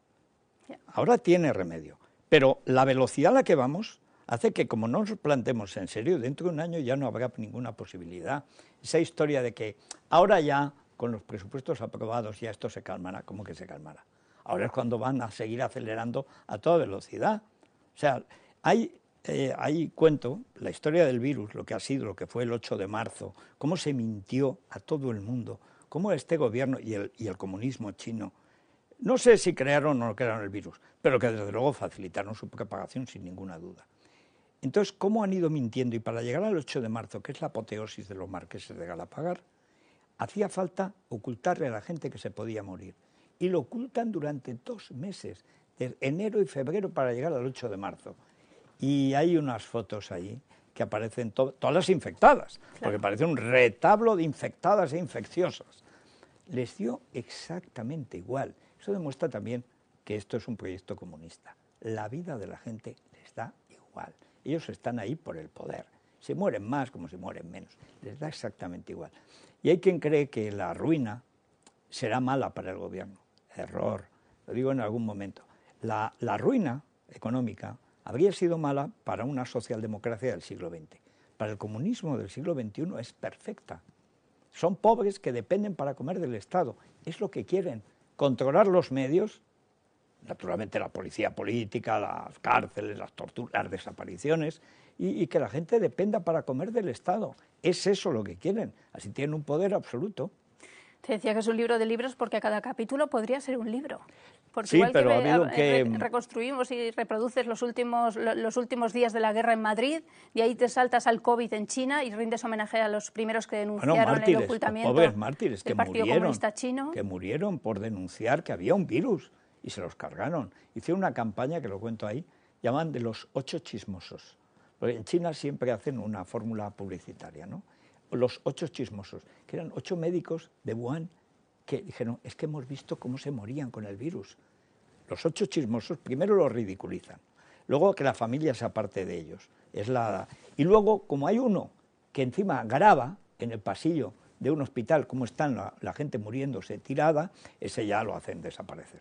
Ahora tiene remedio. Pero la velocidad a la que vamos hace que, como no nos plantemos en serio, dentro de un año ya no habrá ninguna posibilidad. Esa historia de que ahora ya, con los presupuestos aprobados, ya esto se calmará, ¿cómo que se calmará? Ahora es cuando van a seguir acelerando a toda velocidad. O sea, hay, eh, hay cuento, la historia del virus, lo que ha sido, lo que fue el ocho de marzo, cómo se mintió a todo el mundo, cómo este gobierno y el, y el comunismo chino, no sé si crearon o no crearon el virus, pero que desde luego facilitaron su propagación sin ninguna duda. Entonces, ¿cómo han ido mintiendo? Y para llegar al ocho de marzo, que es la apoteosis de los marqueses de Galapagar, hacía falta ocultarle a la gente que se podía morir. Y lo ocultan durante dos meses, de enero y febrero para llegar al ocho de marzo. Y hay unas fotos ahí que aparecen to todas las infectadas, claro, porque parece un retablo de infectadas e infecciosas. Les dio exactamente igual. Eso demuestra también que esto es un proyecto comunista. La vida de la gente les da igual. Ellos están ahí por el poder. Se mueren más como se mueren menos. Les da exactamente igual. Y hay quien cree que la ruina será mala para el gobierno. Error. Lo digo en algún momento. La, la ruina económica habría sido mala para una socialdemocracia del siglo veinte. Para el comunismo del siglo veintiuno es perfecta. Son pobres que dependen para comer del Estado. Es lo que quieren. Controlar los medios, naturalmente la policía política, las cárceles, las torturas, las desapariciones, y, y que la gente dependa para comer del Estado. Es eso lo que quieren. Así tienen un poder absoluto. Te decía que es un libro de libros porque cada capítulo podría ser un libro. Porque sí, igual pero que, ha habido que reconstruimos y reproduces los últimos, los últimos días de la guerra en Madrid, y ahí te saltas al COVID en China y rindes homenaje a los primeros que denunciaron bueno, mártires, el ocultamiento pobres mártires, del que Partido murieron, Comunista Chino. Que murieron por denunciar que había un virus y se los cargaron. Hicieron una campaña, que lo cuento ahí, llaman de los ocho chismosos. Porque en China siempre hacen una fórmula publicitaria, ¿no? Los ocho chismosos, que eran ocho médicos de Wuhan que dijeron, es que hemos visto cómo se morían con el virus. Los ocho chismosos primero los ridiculizan, luego que la familia se aparte de ellos. Es la... Y luego, como hay uno que encima graba en el pasillo de un hospital cómo están la, la gente muriéndose tirada, ese ya lo hacen desaparecer.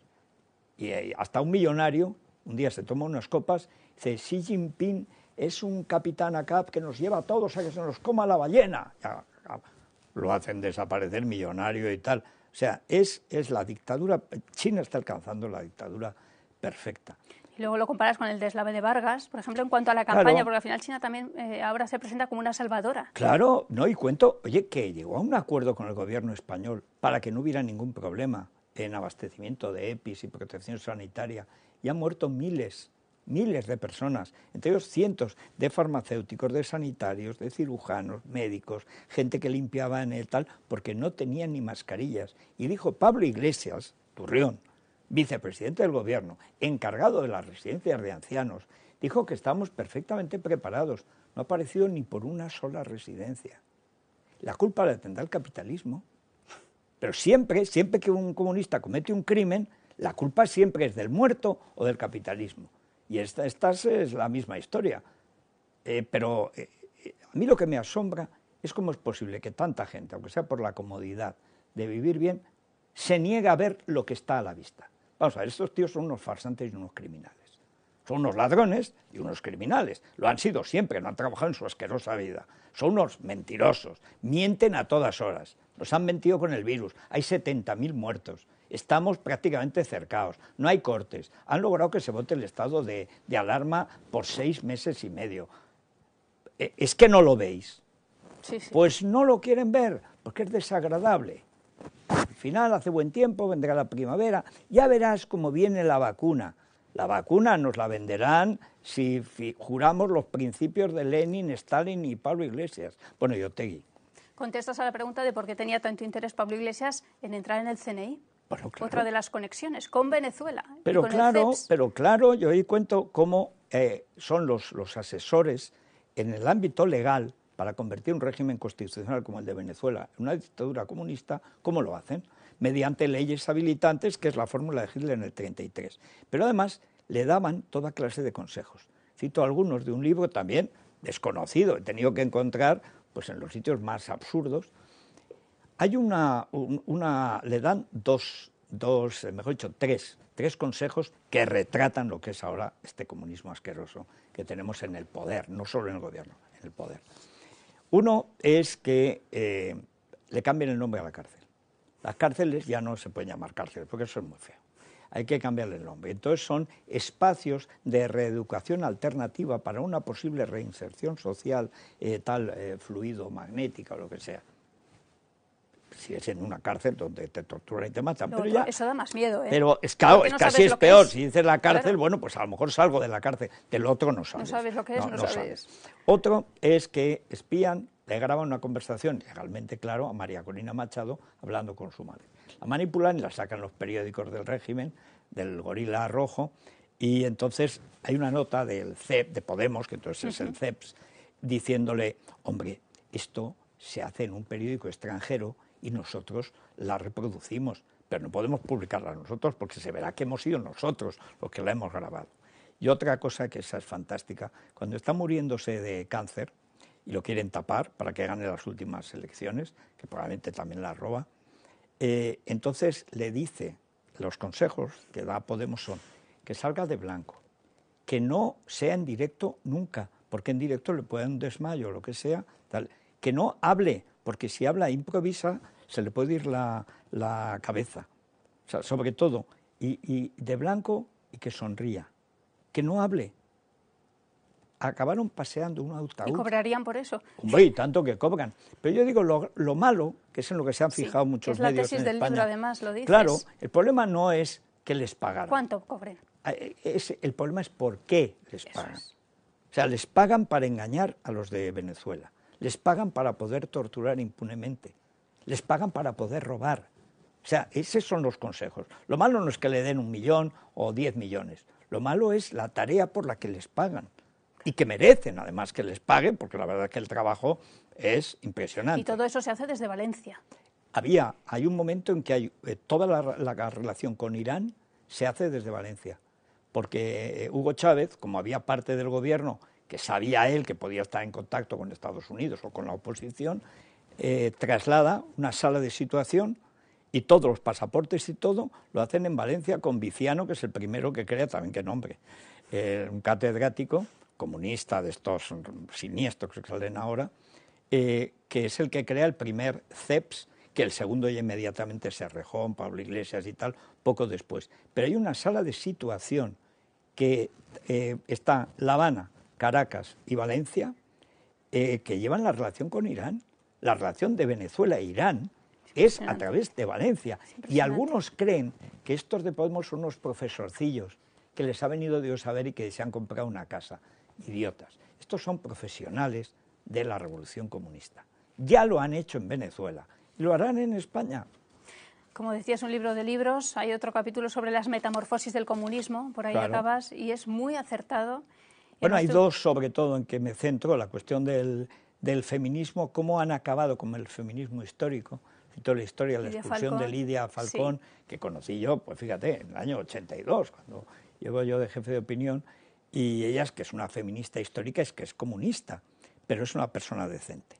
Y eh, hasta un millonario, un día se toma unas copas, dice, Xi Jinping es un capitán acá que nos lleva a todos a que se nos coma la ballena. Ya, ya, lo hacen desaparecer, millonario y tal. O sea, es, es la dictadura, China está alcanzando la dictadura perfecta. Y luego lo comparas con el deslave de Vargas, por ejemplo, en cuanto a la campaña, claro, porque al final China también eh, ahora se presenta como una salvadora. Claro, no, y cuento, oye, que llegó a un acuerdo con el gobierno español para que no hubiera ningún problema en abastecimiento de EPIs y protección sanitaria, y han muerto miles, miles de personas, entre ellos cientos de farmacéuticos, de sanitarios, de cirujanos, médicos, gente que limpiaba en el tal, porque no tenían ni mascarillas. Y dijo Pablo Iglesias, Turrión, vicepresidente del gobierno, encargado de las residencias de ancianos, dijo que estamos perfectamente preparados. No ha aparecido ni por una sola residencia. La culpa la tendrá el capitalismo. Pero siempre, siempre que un comunista comete un crimen, la culpa siempre es del muerto o del capitalismo. Y esta, esta es la misma historia. Eh, pero eh, a mí lo que me asombra es cómo es posible que tanta gente, aunque sea por la comodidad de vivir bien, se niegue a ver lo que está a la vista. Vamos a ver, estos tíos son unos farsantes y unos criminales. Son unos ladrones y unos criminales. Lo han sido siempre, no han trabajado en su asquerosa vida. Son unos mentirosos, mienten a todas horas. Nos han mentido con el virus. Hay setenta mil muertos. Estamos prácticamente cercados. No hay cortes. Han logrado que se vote el estado de, de alarma por seis meses y medio. ¿Es que no lo veis? Sí, sí. Pues no lo quieren ver, porque es desagradable. Al final hace buen tiempo, vendrá la primavera. Ya verás cómo viene la vacuna. La vacuna nos la venderán si juramos los principios de Lenin, Stalin y Pablo Iglesias. Bueno, y Otegi. Contestas a la pregunta de por qué tenía tanto interés Pablo Iglesias en entrar en el C N I. Bueno, claro. Otra de las conexiones con Venezuela. Pero con claro, el pero claro, yo ahí cuento cómo eh, son los, los asesores en el ámbito legal para convertir un régimen constitucional como el de Venezuela en una dictadura comunista, ¿cómo lo hacen? Mediante leyes habilitantes, que es la fórmula de Hitler en el treinta y tres. Pero además le daban toda clase de consejos. Cito algunos de un libro también desconocido, he tenido que encontrar pues, en los sitios más absurdos. Hay una, una le dan dos, dos, mejor dicho, tres, tres consejos que retratan lo que es ahora este comunismo asqueroso que tenemos en el poder, no solo en el gobierno, en el poder. Uno es que eh, le cambien el nombre a la cárcel. Las cárceles ya no se pueden llamar cárceles, porque eso es muy feo. Hay que cambiarle el nombre. Entonces son espacios de reeducación alternativa para una posible reinserción social, eh, tal eh, fluido, magnética o lo que sea. Si es en una cárcel donde te torturan y te matan. No, pero ya, eso da más miedo, ¿eh? Pero es, claro, es no casi es peor. Es. Si dices la cárcel, claro. Bueno, pues a lo mejor salgo de la cárcel. Del otro no sabes. No sabes lo que es, no, no, no sabes. sabes. Otro es que espían, le graban una conversación, legalmente claro, a María Corina Machado, hablando con su madre. La manipulan y la sacan los periódicos del régimen, del Gorila Rojo, y entonces hay una nota del C E P, de Podemos, que entonces uh-huh. es el C E P S, diciéndole, hombre, esto se hace en un periódico extranjero y nosotros la reproducimos, pero no podemos publicarla nosotros porque se verá que hemos sido nosotros los que la hemos grabado. Y otra cosa que esa es fantástica, cuando está muriéndose de cáncer y lo quieren tapar para que gane las últimas elecciones, que probablemente también las roba, eh, entonces le dice, los consejos que da Podemos son que salga de blanco, que no sea en directo nunca, porque en directo le puede dar un desmayo o lo que sea, tal, que no hable, porque si habla e improvisa se le puede ir la, la cabeza, o sea, sobre todo, y, y de blanco y que sonría, que no hable. Acabaron paseando un ataúd. ¿Y cobrarían por eso? Hombre, y tanto que cobran. Pero yo digo, lo, lo malo, que es en lo que se han fijado sí, muchos es la medios tesis en del España. libro, además, lo dices. Claro, el problema no es que les pagaran. ¿Cuánto cobren? Es, el problema es por qué les Eso pagan. es. O sea, les pagan para engañar a los de Venezuela. Les pagan para poder torturar impunemente. Les pagan para poder robar. O sea, esos son los consejos. Lo malo no es que le den un millón o diez millones. Lo malo es la tarea por la que les pagan. Y que merecen, además, que les paguen, porque la verdad es que el trabajo es impresionante. Y todo eso se hace desde Valencia. Había, hay un momento en que hay, eh, toda la, la relación con Irán se hace desde Valencia. Porque eh, Hugo Chávez, como había parte del gobierno que sabía él que podía estar en contacto con Estados Unidos o con la oposición, eh, traslada una sala de situación y todos los pasaportes y todo lo hacen en Valencia con Viciano, que es el primero que crea, también qué nombre, eh, un catedrático comunista de estos siniestros que salen ahora, eh, que es el que crea el primer C E P S, que el segundo ya inmediatamente se Rejón, Pablo Iglesias y tal, poco después. Pero hay una sala de situación que eh, está La Habana, Caracas y Valencia, eh, que llevan la relación con Irán. La relación de Venezuela e Irán es a través de Valencia. Y algunos creen que estos de Podemos son unos profesorcillos que les ha venido Dios a ver y que se han comprado una casa. Idiotas. Estos son profesionales de la revolución comunista. Ya lo han hecho en Venezuela y lo harán en España. Como decías, un libro de libros, hay otro capítulo sobre las metamorfosis del comunismo, por ahí claro. acabas, y es muy acertado. Bueno, hay nuestro... dos sobre todo en que me centro, la cuestión del, del feminismo, cómo han acabado con el feminismo histórico. Cito la historia de la expulsión Falcón. de Lidia Falcón, sí. que conocí yo, pues fíjate, en el año ochenta y dos, cuando llego yo de jefe de opinión, y ella, que es una feminista histórica, es que es comunista, pero es una persona decente.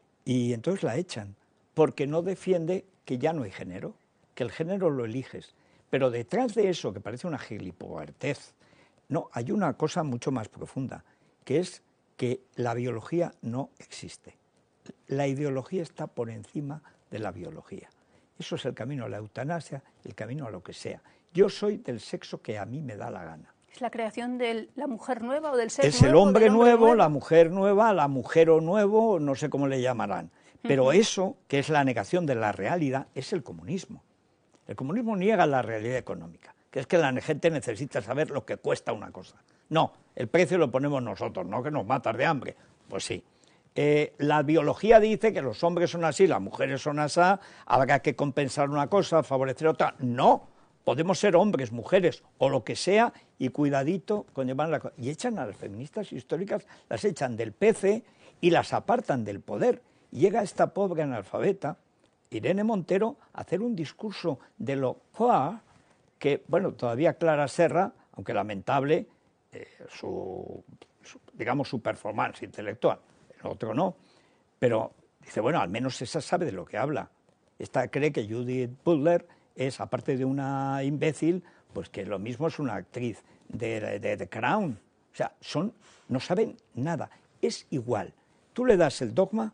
Y entonces la echan, porque no defiende que ya no hay género, que el género lo eliges. Pero detrás de eso, que parece una gilipoertez, no, hay una cosa mucho más profunda, que es que la biología no existe. La ideología está por encima de la biología. Eso es el camino a la eutanasia, el camino a lo que sea. Yo soy del sexo que a mí me da la gana. ¿Es la creación de la mujer nueva o del ser es nuevo? Es el hombre, hombre nuevo, nuevo, la mujer nueva, la mujero nuevo, no sé cómo le llamarán. Pero uh-huh. eso, que es la negación de la realidad, es el comunismo. El comunismo niega la realidad económica, que es que la gente necesita saber lo que cuesta una cosa. No, el precio lo ponemos nosotros, no que nos matas de hambre. Pues sí. Eh, la biología dice que los hombres son así, las mujeres son así, habrá que compensar una cosa, favorecer otra. No, podemos ser hombres, mujeres o lo que sea y cuidadito con llevar la cosa. Y echan a las feministas históricas, las echan del P C y las apartan del poder. Llega esta pobre analfabeta, Irene Montero, a hacer un discurso de lo cual, que, bueno, todavía Clara Serra, aunque lamentable, eh, su, su, digamos, su performance intelectual, el otro no, pero dice, bueno, al menos esa sabe de lo que habla. Esta cree que Judith Butler es, aparte de una imbécil, pues que lo mismo es una actriz de, de, de Crown. O sea, son, no saben nada, es igual. Tú le das el dogma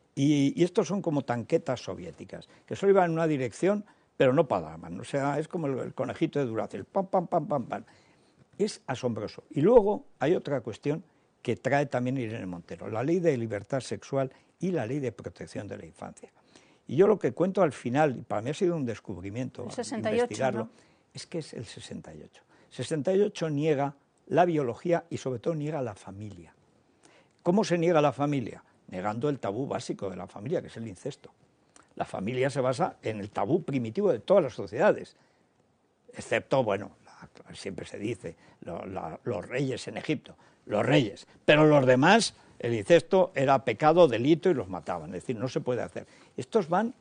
y, y estos son como tanquetas soviéticas, que solo iban en una dirección, pero no paraban. O sea, es como el, el conejito de Duracell, pam, pam, pam, pam, pam. Es asombroso. Y luego hay otra cuestión que trae también Irene Montero, la ley de libertad sexual y la ley de protección de la infancia. Y yo lo que cuento al final, y para mí ha sido un descubrimiento, el sesenta y ocho, investigarlo, ¿no? Es que es el sesenta y ocho. sesenta y ocho niega la biología y sobre todo niega la familia. ¿Cómo se niega la familia? Negando el tabú básico de la familia, que es el incesto. La familia se basa en el tabú primitivo de todas las sociedades, excepto, bueno, la, siempre se dice, lo, la, los reyes en Egipto, los reyes, pero los demás, el incesto era pecado, delito y los mataban, es decir, no se puede hacer. Estos van,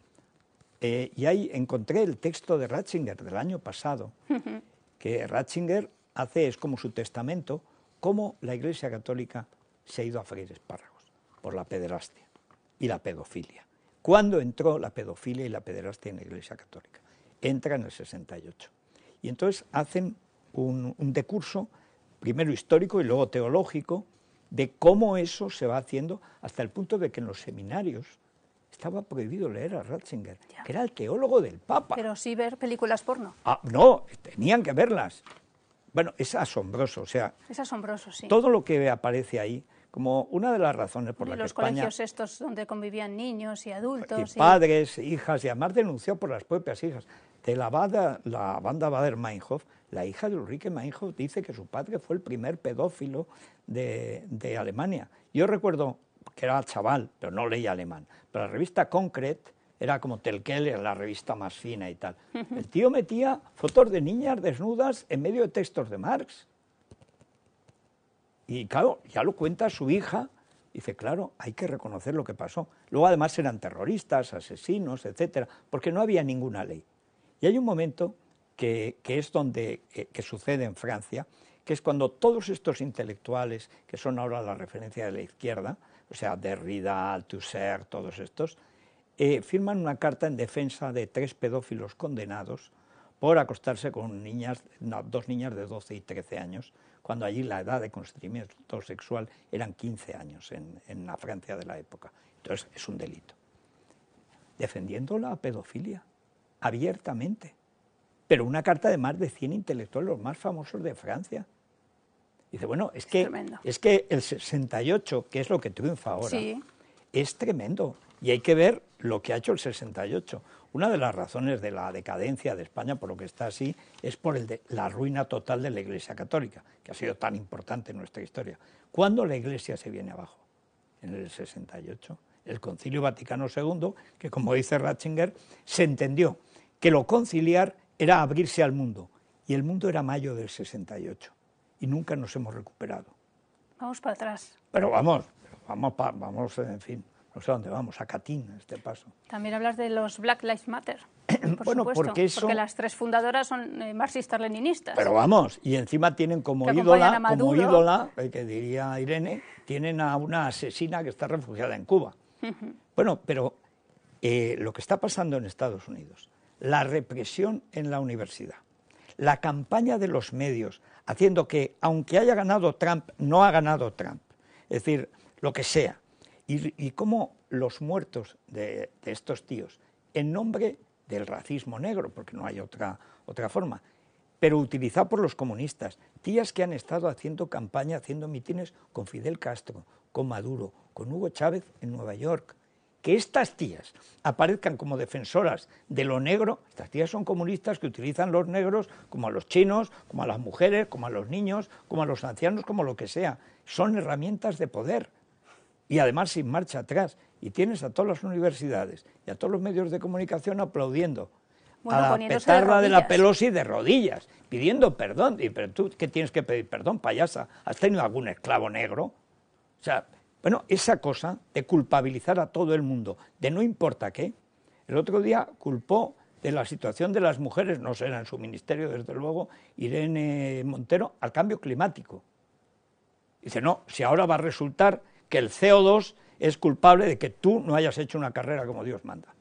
eh, y ahí encontré el texto de Ratzinger del año pasado, uh-huh. que Ratzinger hace, es como su testamento, cómo la Iglesia Católica se ha ido a freír espárragos por la pederastia y la pedofilia. ¿Cuándo entró la pedofilia y la pederastia en la Iglesia Católica? Entra en el sesenta y ocho. Y entonces hacen un, un decurso, primero histórico y luego teológico, de cómo eso se va haciendo hasta el punto de que en los seminarios estaba prohibido leer a Ratzinger, ya. que era el teólogo del Papa. Pero sí ver películas porno. Ah, no, tenían que verlas. Bueno, es asombroso, o sea... Es asombroso, sí. Todo lo que aparece ahí, como una de las razones por las que España... Y los colegios estos donde convivían niños y adultos... Y, y padres, hijas, y además denunció por las propias hijas. De la banda, la banda Bader-Meinhof, la hija de Ulrike Meinhof dice que su padre fue el primer pedófilo de, de Alemania. Yo recuerdo que era chaval, pero no leía alemán, pero la revista Concrete era como Telkeller, la revista más fina y tal. El tío metía fotos de niñas desnudas en medio de textos de Marx. Y claro, ya lo cuenta su hija, dice, claro, hay que reconocer lo que pasó. Luego además eran terroristas, asesinos, etcétera, porque no había ninguna ley. Y hay un momento que, que es donde, que, que sucede en Francia, que es cuando todos estos intelectuales, que son ahora la referencia de la izquierda, o sea, Derrida, Althusser, todos estos, eh, firman una carta en defensa de tres pedófilos condenados por acostarse con niñas, no, dos niñas de doce y trece años, cuando allí la edad de consentimiento sexual eran quince años en, en la Francia de la época. Entonces es un delito. Defendiendo la pedofilia, abiertamente. Pero una carta de más de cien intelectuales, los más famosos de Francia. Dice, bueno, es que, es que el sesenta y ocho, que es lo que triunfa ahora, sí. es tremendo. Y hay que ver lo que ha hecho el sesenta y ocho. Una de las razones de la decadencia de España, por lo que está así, es por el de la ruina total de la Iglesia Católica, que ha sido tan importante en nuestra historia. ¿Cuándo la Iglesia se viene abajo? En el sesenta y ocho. El Concilio Vaticano segundo, que como dice Ratzinger, se entendió que lo conciliar era abrirse al mundo, y el mundo era mayo del sesenta y ocho, y nunca nos hemos recuperado. Vamos para atrás. Pero vamos, vamos, pa, vamos en fin, no sé a dónde vamos, a Catín, este paso. También hablas de los Black Lives Matter, por bueno, supuesto, porque, eso, porque las tres fundadoras son eh, marxistas-leninistas. Pero vamos, y encima tienen como ídola, como ídola, eh, que diría Irene, tienen a una asesina que está refugiada en Cuba. Uh-huh. Bueno, pero eh, lo que está pasando en Estados Unidos, la represión en la universidad, la campaña de los medios, haciendo que, aunque haya ganado Trump, no ha ganado Trump, es decir, lo que sea, y, y cómo los muertos de, de estos tíos, en nombre del racismo negro, porque no hay otra, otra forma, pero utilizado por los comunistas, tías que han estado haciendo campaña, haciendo mítines con Fidel Castro, con Maduro, con Hugo Chávez en Nueva York. Que estas tías aparezcan como defensoras de lo negro, estas tías son comunistas que utilizan los negros como a los chinos, como a las mujeres, como a los niños, como a los ancianos, como lo que sea. Son herramientas de poder y además sin marcha atrás. Y tienes a todas las universidades y a todos los medios de comunicación aplaudiendo bueno, a la petarda de, de la Pelosi de rodillas, pidiendo perdón. Y, pero tú, ¿qué tienes que pedir perdón, payasa? ¿Has tenido algún esclavo negro? O sea, Bueno, esa cosa de culpabilizar a todo el mundo, de no importa qué. El otro día culpó de la situación de las mujeres, no será en su ministerio, desde luego, Irene Montero, al cambio climático. Dice, no, si ahora va a resultar que el C O dos es culpable de que tú no hayas hecho una carrera como Dios manda.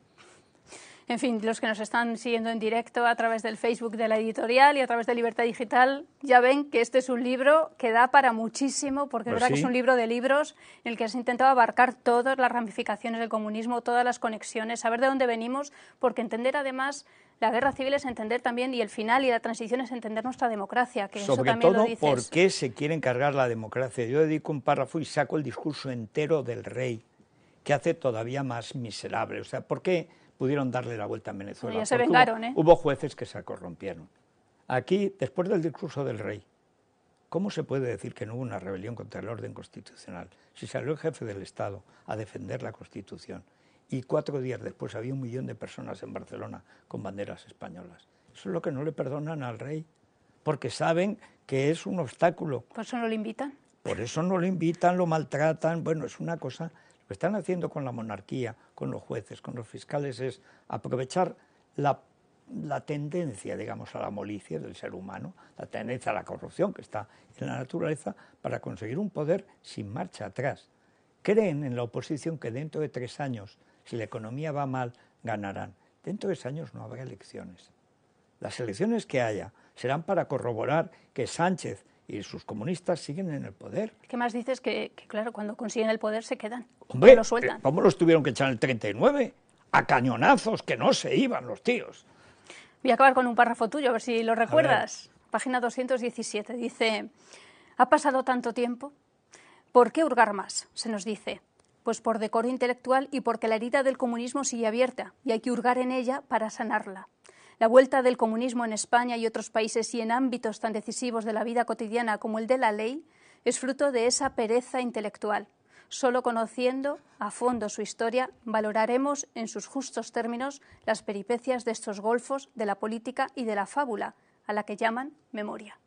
En fin, los que nos están siguiendo en directo a través del Facebook de la editorial y a través de Libertad Digital, ya ven que este es un libro que da para muchísimo, porque Pues es verdad sí. que es un libro de libros en el que has intentado abarcar todas las ramificaciones del comunismo, todas las conexiones, saber de dónde venimos, porque entender además la guerra civil es entender también, y el final y la transición es entender nuestra democracia, que eso Sobre también todo, lo dices. ¿por qué se quieren cargar la democracia? Yo dedico un párrafo y saco el discurso entero del rey, que hace todavía más miserable. O sea, ¿por qué pudieron darle la vuelta en Venezuela? Bueno, ya se Porque vengaron, hubo, ¿eh? hubo jueces que se corrompieron. Aquí, después del discurso del rey, ¿cómo se puede decir que no hubo una rebelión contra el orden constitucional? Si salió el jefe del Estado a defender la Constitución y cuatro días después había un millón de personas en Barcelona con banderas españolas. Eso es lo que no le perdonan al rey, porque saben que es un obstáculo. ¿Por eso no lo invitan? Por eso no lo invitan, lo maltratan. Bueno, es una cosa. Lo que están haciendo con la monarquía, con los jueces, con los fiscales, es aprovechar la, la tendencia, digamos, a la molicie del ser humano, la tendencia a la corrupción que está en la naturaleza, para conseguir un poder sin marcha atrás. Creen en la oposición que dentro de tres años, si la economía va mal, ganarán. Dentro de tres años no habrá elecciones. Las elecciones que haya serán para corroborar que Sánchez y sus comunistas siguen en el poder. ¿Qué más dices? Que, que claro, cuando consiguen el poder se quedan. Hombre, no lo sueltan. ¿cómo los tuvieron que echar en el treinta y nueve? A cañonazos, que no se iban los tíos. Voy a acabar con un párrafo tuyo, a ver si lo recuerdas. Página doscientos diecisiete. Dice, ¿ha pasado tanto tiempo? ¿Por qué hurgar más? Se nos dice. Pues por decoro intelectual y porque la herida del comunismo sigue abierta y hay que hurgar en ella para sanarla. La vuelta del comunismo en España y otros países y en ámbitos tan decisivos de la vida cotidiana como el de la ley es fruto de esa pereza intelectual. Solo conociendo a fondo su historia valoraremos en sus justos términos las peripecias de estos golfos de la política y de la fábula, a la que llaman memoria.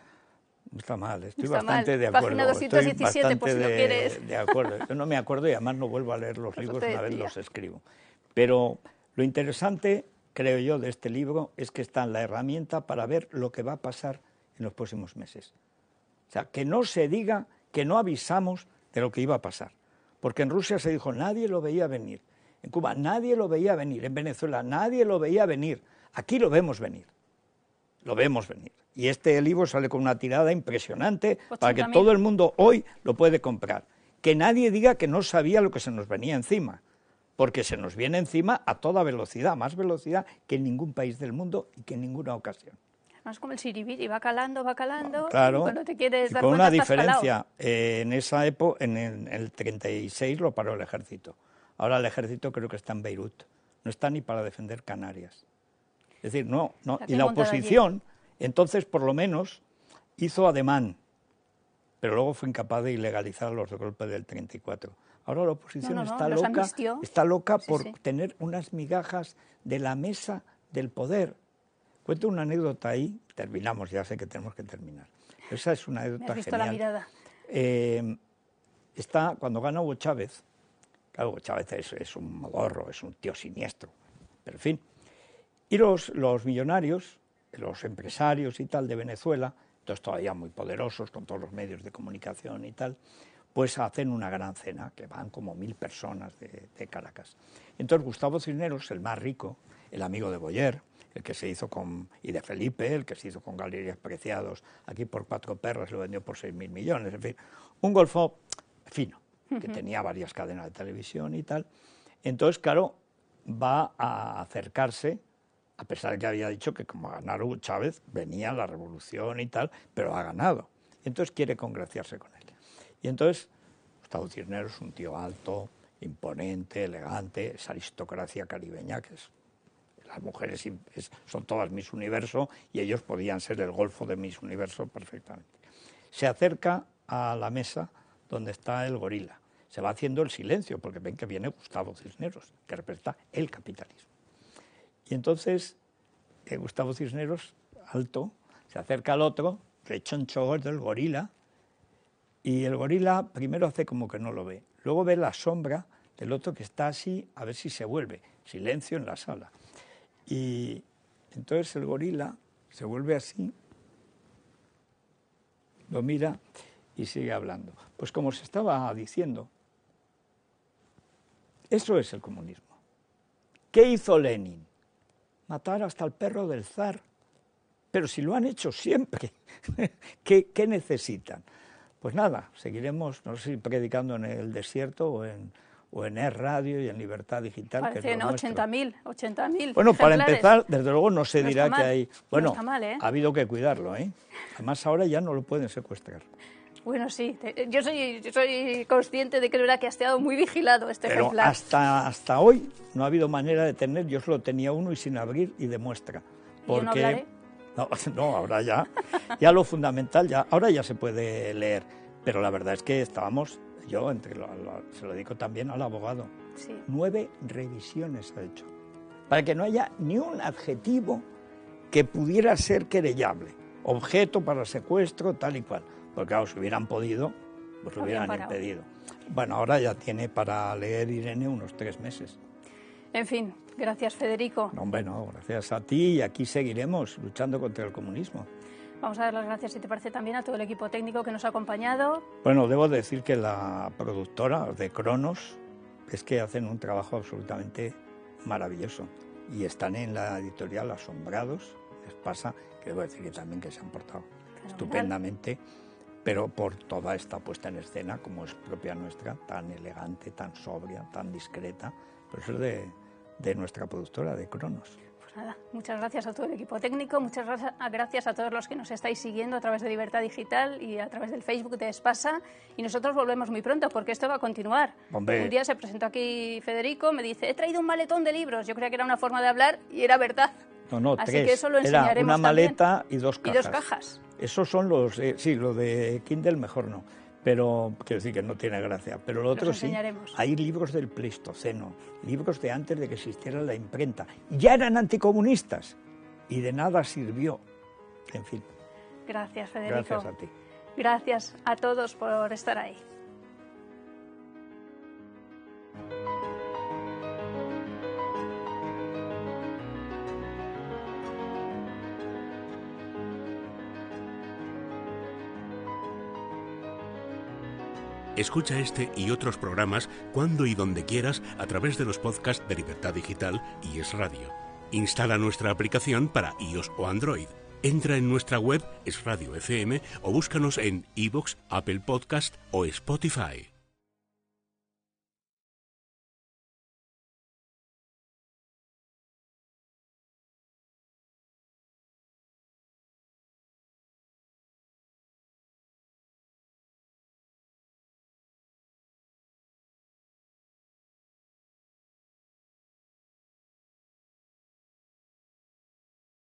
No está mal, estoy Está bastante mal. de acuerdo. Página doscientos diecisiete, estoy por si lo de, quieres. de acuerdo. Yo no me acuerdo y además no vuelvo a leer los Por eso libros te una vez decía. los escribo. Pero lo interesante, creo yo, de este libro es que está en la herramienta para ver lo que va a pasar en los próximos meses. O sea, que no se diga que no avisamos de lo que iba a pasar. Porque en Rusia se dijo, nadie lo veía venir. En Cuba nadie lo veía venir. En Venezuela nadie lo veía venir. Aquí lo vemos venir. Lo vemos venir. Y este libro sale con una tirada impresionante para que todo el mundo hoy lo puede comprar. Que nadie diga que no sabía lo que se nos venía encima, porque se nos viene encima a toda velocidad, más velocidad que en ningún país del mundo y que en ninguna ocasión. Además, como el siribiri, va calando, va calando, Claro, y cuando te quieres y dar con cuenta una estás diferencia. calado. Eh, en esa época, en el, en el treinta y seis lo paró el ejército. Ahora el ejército creo que está en Beirut. No está ni para defender Canarias. Es decir, no, no. Y la oposición, entonces, por lo menos, hizo ademán, pero luego fue incapaz de ilegalizar los golpes del treinta y cuatro. Ahora la oposición No, no, no, está los loca, amnistió. está loca Sí, por sí. tener unas migajas de la mesa del poder. Cuento una anécdota ahí, terminamos, ya sé que tenemos que terminar. Esa es una anécdota Me has visto genial. la mirada. Eh, está, cuando gana Hugo Chávez, claro, Hugo Chávez es, es un modorro, es un tío siniestro, pero en fin. Y los, los millonarios, los empresarios y tal de Venezuela, entonces todavía muy poderosos, con todos los medios de comunicación y tal, pues hacen una gran cena, que van como mil personas de, de Caracas. Entonces Gustavo Cisneros, el más rico, el amigo de Boyer, el que se hizo con, y de Felipe, el que se hizo con Galerías Preciados, aquí por cuatro perras lo vendió por seis mil millones, en fin, un golfo fino, que uh-huh. tenía varias cadenas de televisión y tal. Entonces, claro, va a acercarse, a pesar de que había dicho que como ganara Hugo Chávez, venía la revolución y tal, pero ha ganado. Entonces quiere congraciarse con él. Y entonces, Gustavo Cisneros es un tío alto, imponente, elegante, esa aristocracia caribeña que es... Las mujeres es, son todas Miss Universo y ellos podían ser el golfo de Miss Universo perfectamente. Se acerca a la mesa donde está el gorila. Se va haciendo el silencio porque ven que viene Gustavo Cisneros, que representa el capitalismo. Y entonces eh, Gustavo Cisneros, alto, se acerca al otro, rechoncho gordo, el gorila, Y el gorila primero hace como que no lo ve, luego ve la sombra del otro que está así, a ver si se vuelve. Silencio en la sala. Y entonces el gorila se vuelve así, lo mira y sigue hablando. Pues como se estaba diciendo, eso es el comunismo. ¿Qué hizo Lenin? Matar hasta el perro del zar. Pero si lo han hecho siempre, ¿qué, qué necesitan? Pues nada, seguiremos, no sé si predicando en el desierto o en, o en Es Radio y en Libertad Digital. Parecen ochenta mil, ochenta mil. Bueno, ejemplares. Para empezar, desde luego no se no dirá que hay... Bueno, no está mal, ¿eh? Ha habido que cuidarlo, ¿eh? Además ahora ya no lo pueden secuestrar. Bueno, sí, yo soy, yo soy consciente de que era que ha estado muy vigilado este Pero ejemplar. hasta, hasta hoy no ha habido manera de tener, yo solo tenía uno y sin abrir y de muestra. Porque... ¿Yo no hablaré? No, no, ahora ya, ya lo fundamental, ya, ahora ya se puede leer, pero la verdad es que estábamos, yo entre lo, lo, se lo digo también al abogado, sí. nueve revisiones ha hecho, para que no haya ni un adjetivo que pudiera ser querellable, objeto para secuestro, tal y cual, porque claro, si hubieran podido, pues lo hubieran impedido. Bueno, ahora ya tiene para leer Irene unos tres meses. En fin, gracias Federico. No, hombre, no, gracias a ti y aquí seguiremos luchando contra el comunismo. Vamos a dar las gracias, si te parece, también a todo el equipo técnico que nos ha acompañado. Bueno, debo decir que la productora de Cronos es que hacen un trabajo absolutamente maravilloso y están en la editorial asombrados, les pasa, que debo decir que también que se han portado fenomenal, estupendamente, pero por toda esta puesta en escena, como es propia nuestra, tan elegante, tan sobria, tan discreta, por eso es de... de nuestra productora, de Cronos. Pues nada, muchas gracias a todo el equipo técnico, muchas gracias a todos los que nos estáis siguiendo a través de Libertad Digital y a través del Facebook de Espasa, y nosotros volvemos muy pronto porque esto va a continuar. Hombre. Un día se presentó aquí Federico, me dice, he traído un maletón de libros, yo creía que era una forma de hablar y era verdad. No, no, Así tres. que eso lo era enseñaremos una maleta también. y dos cajas. Y dos cajas. Esos son los, eh, sí, lo de Kindle mejor no, pero quiero decir que no tiene gracia. Pero lo otro sí, hay libros del Pleistoceno, libros de antes de que existiera la imprenta. Ya eran anticomunistas y de nada sirvió. En fin. Gracias, Federico. Gracias a ti. Gracias a todos por estar ahí. Escucha este y otros programas cuando y donde quieras a través de los podcasts de Libertad Digital y Es Radio. Instala nuestra aplicación para iOS o Android. Entra en nuestra web Es Radio F M o búscanos en iVoox, Apple Podcast o Spotify.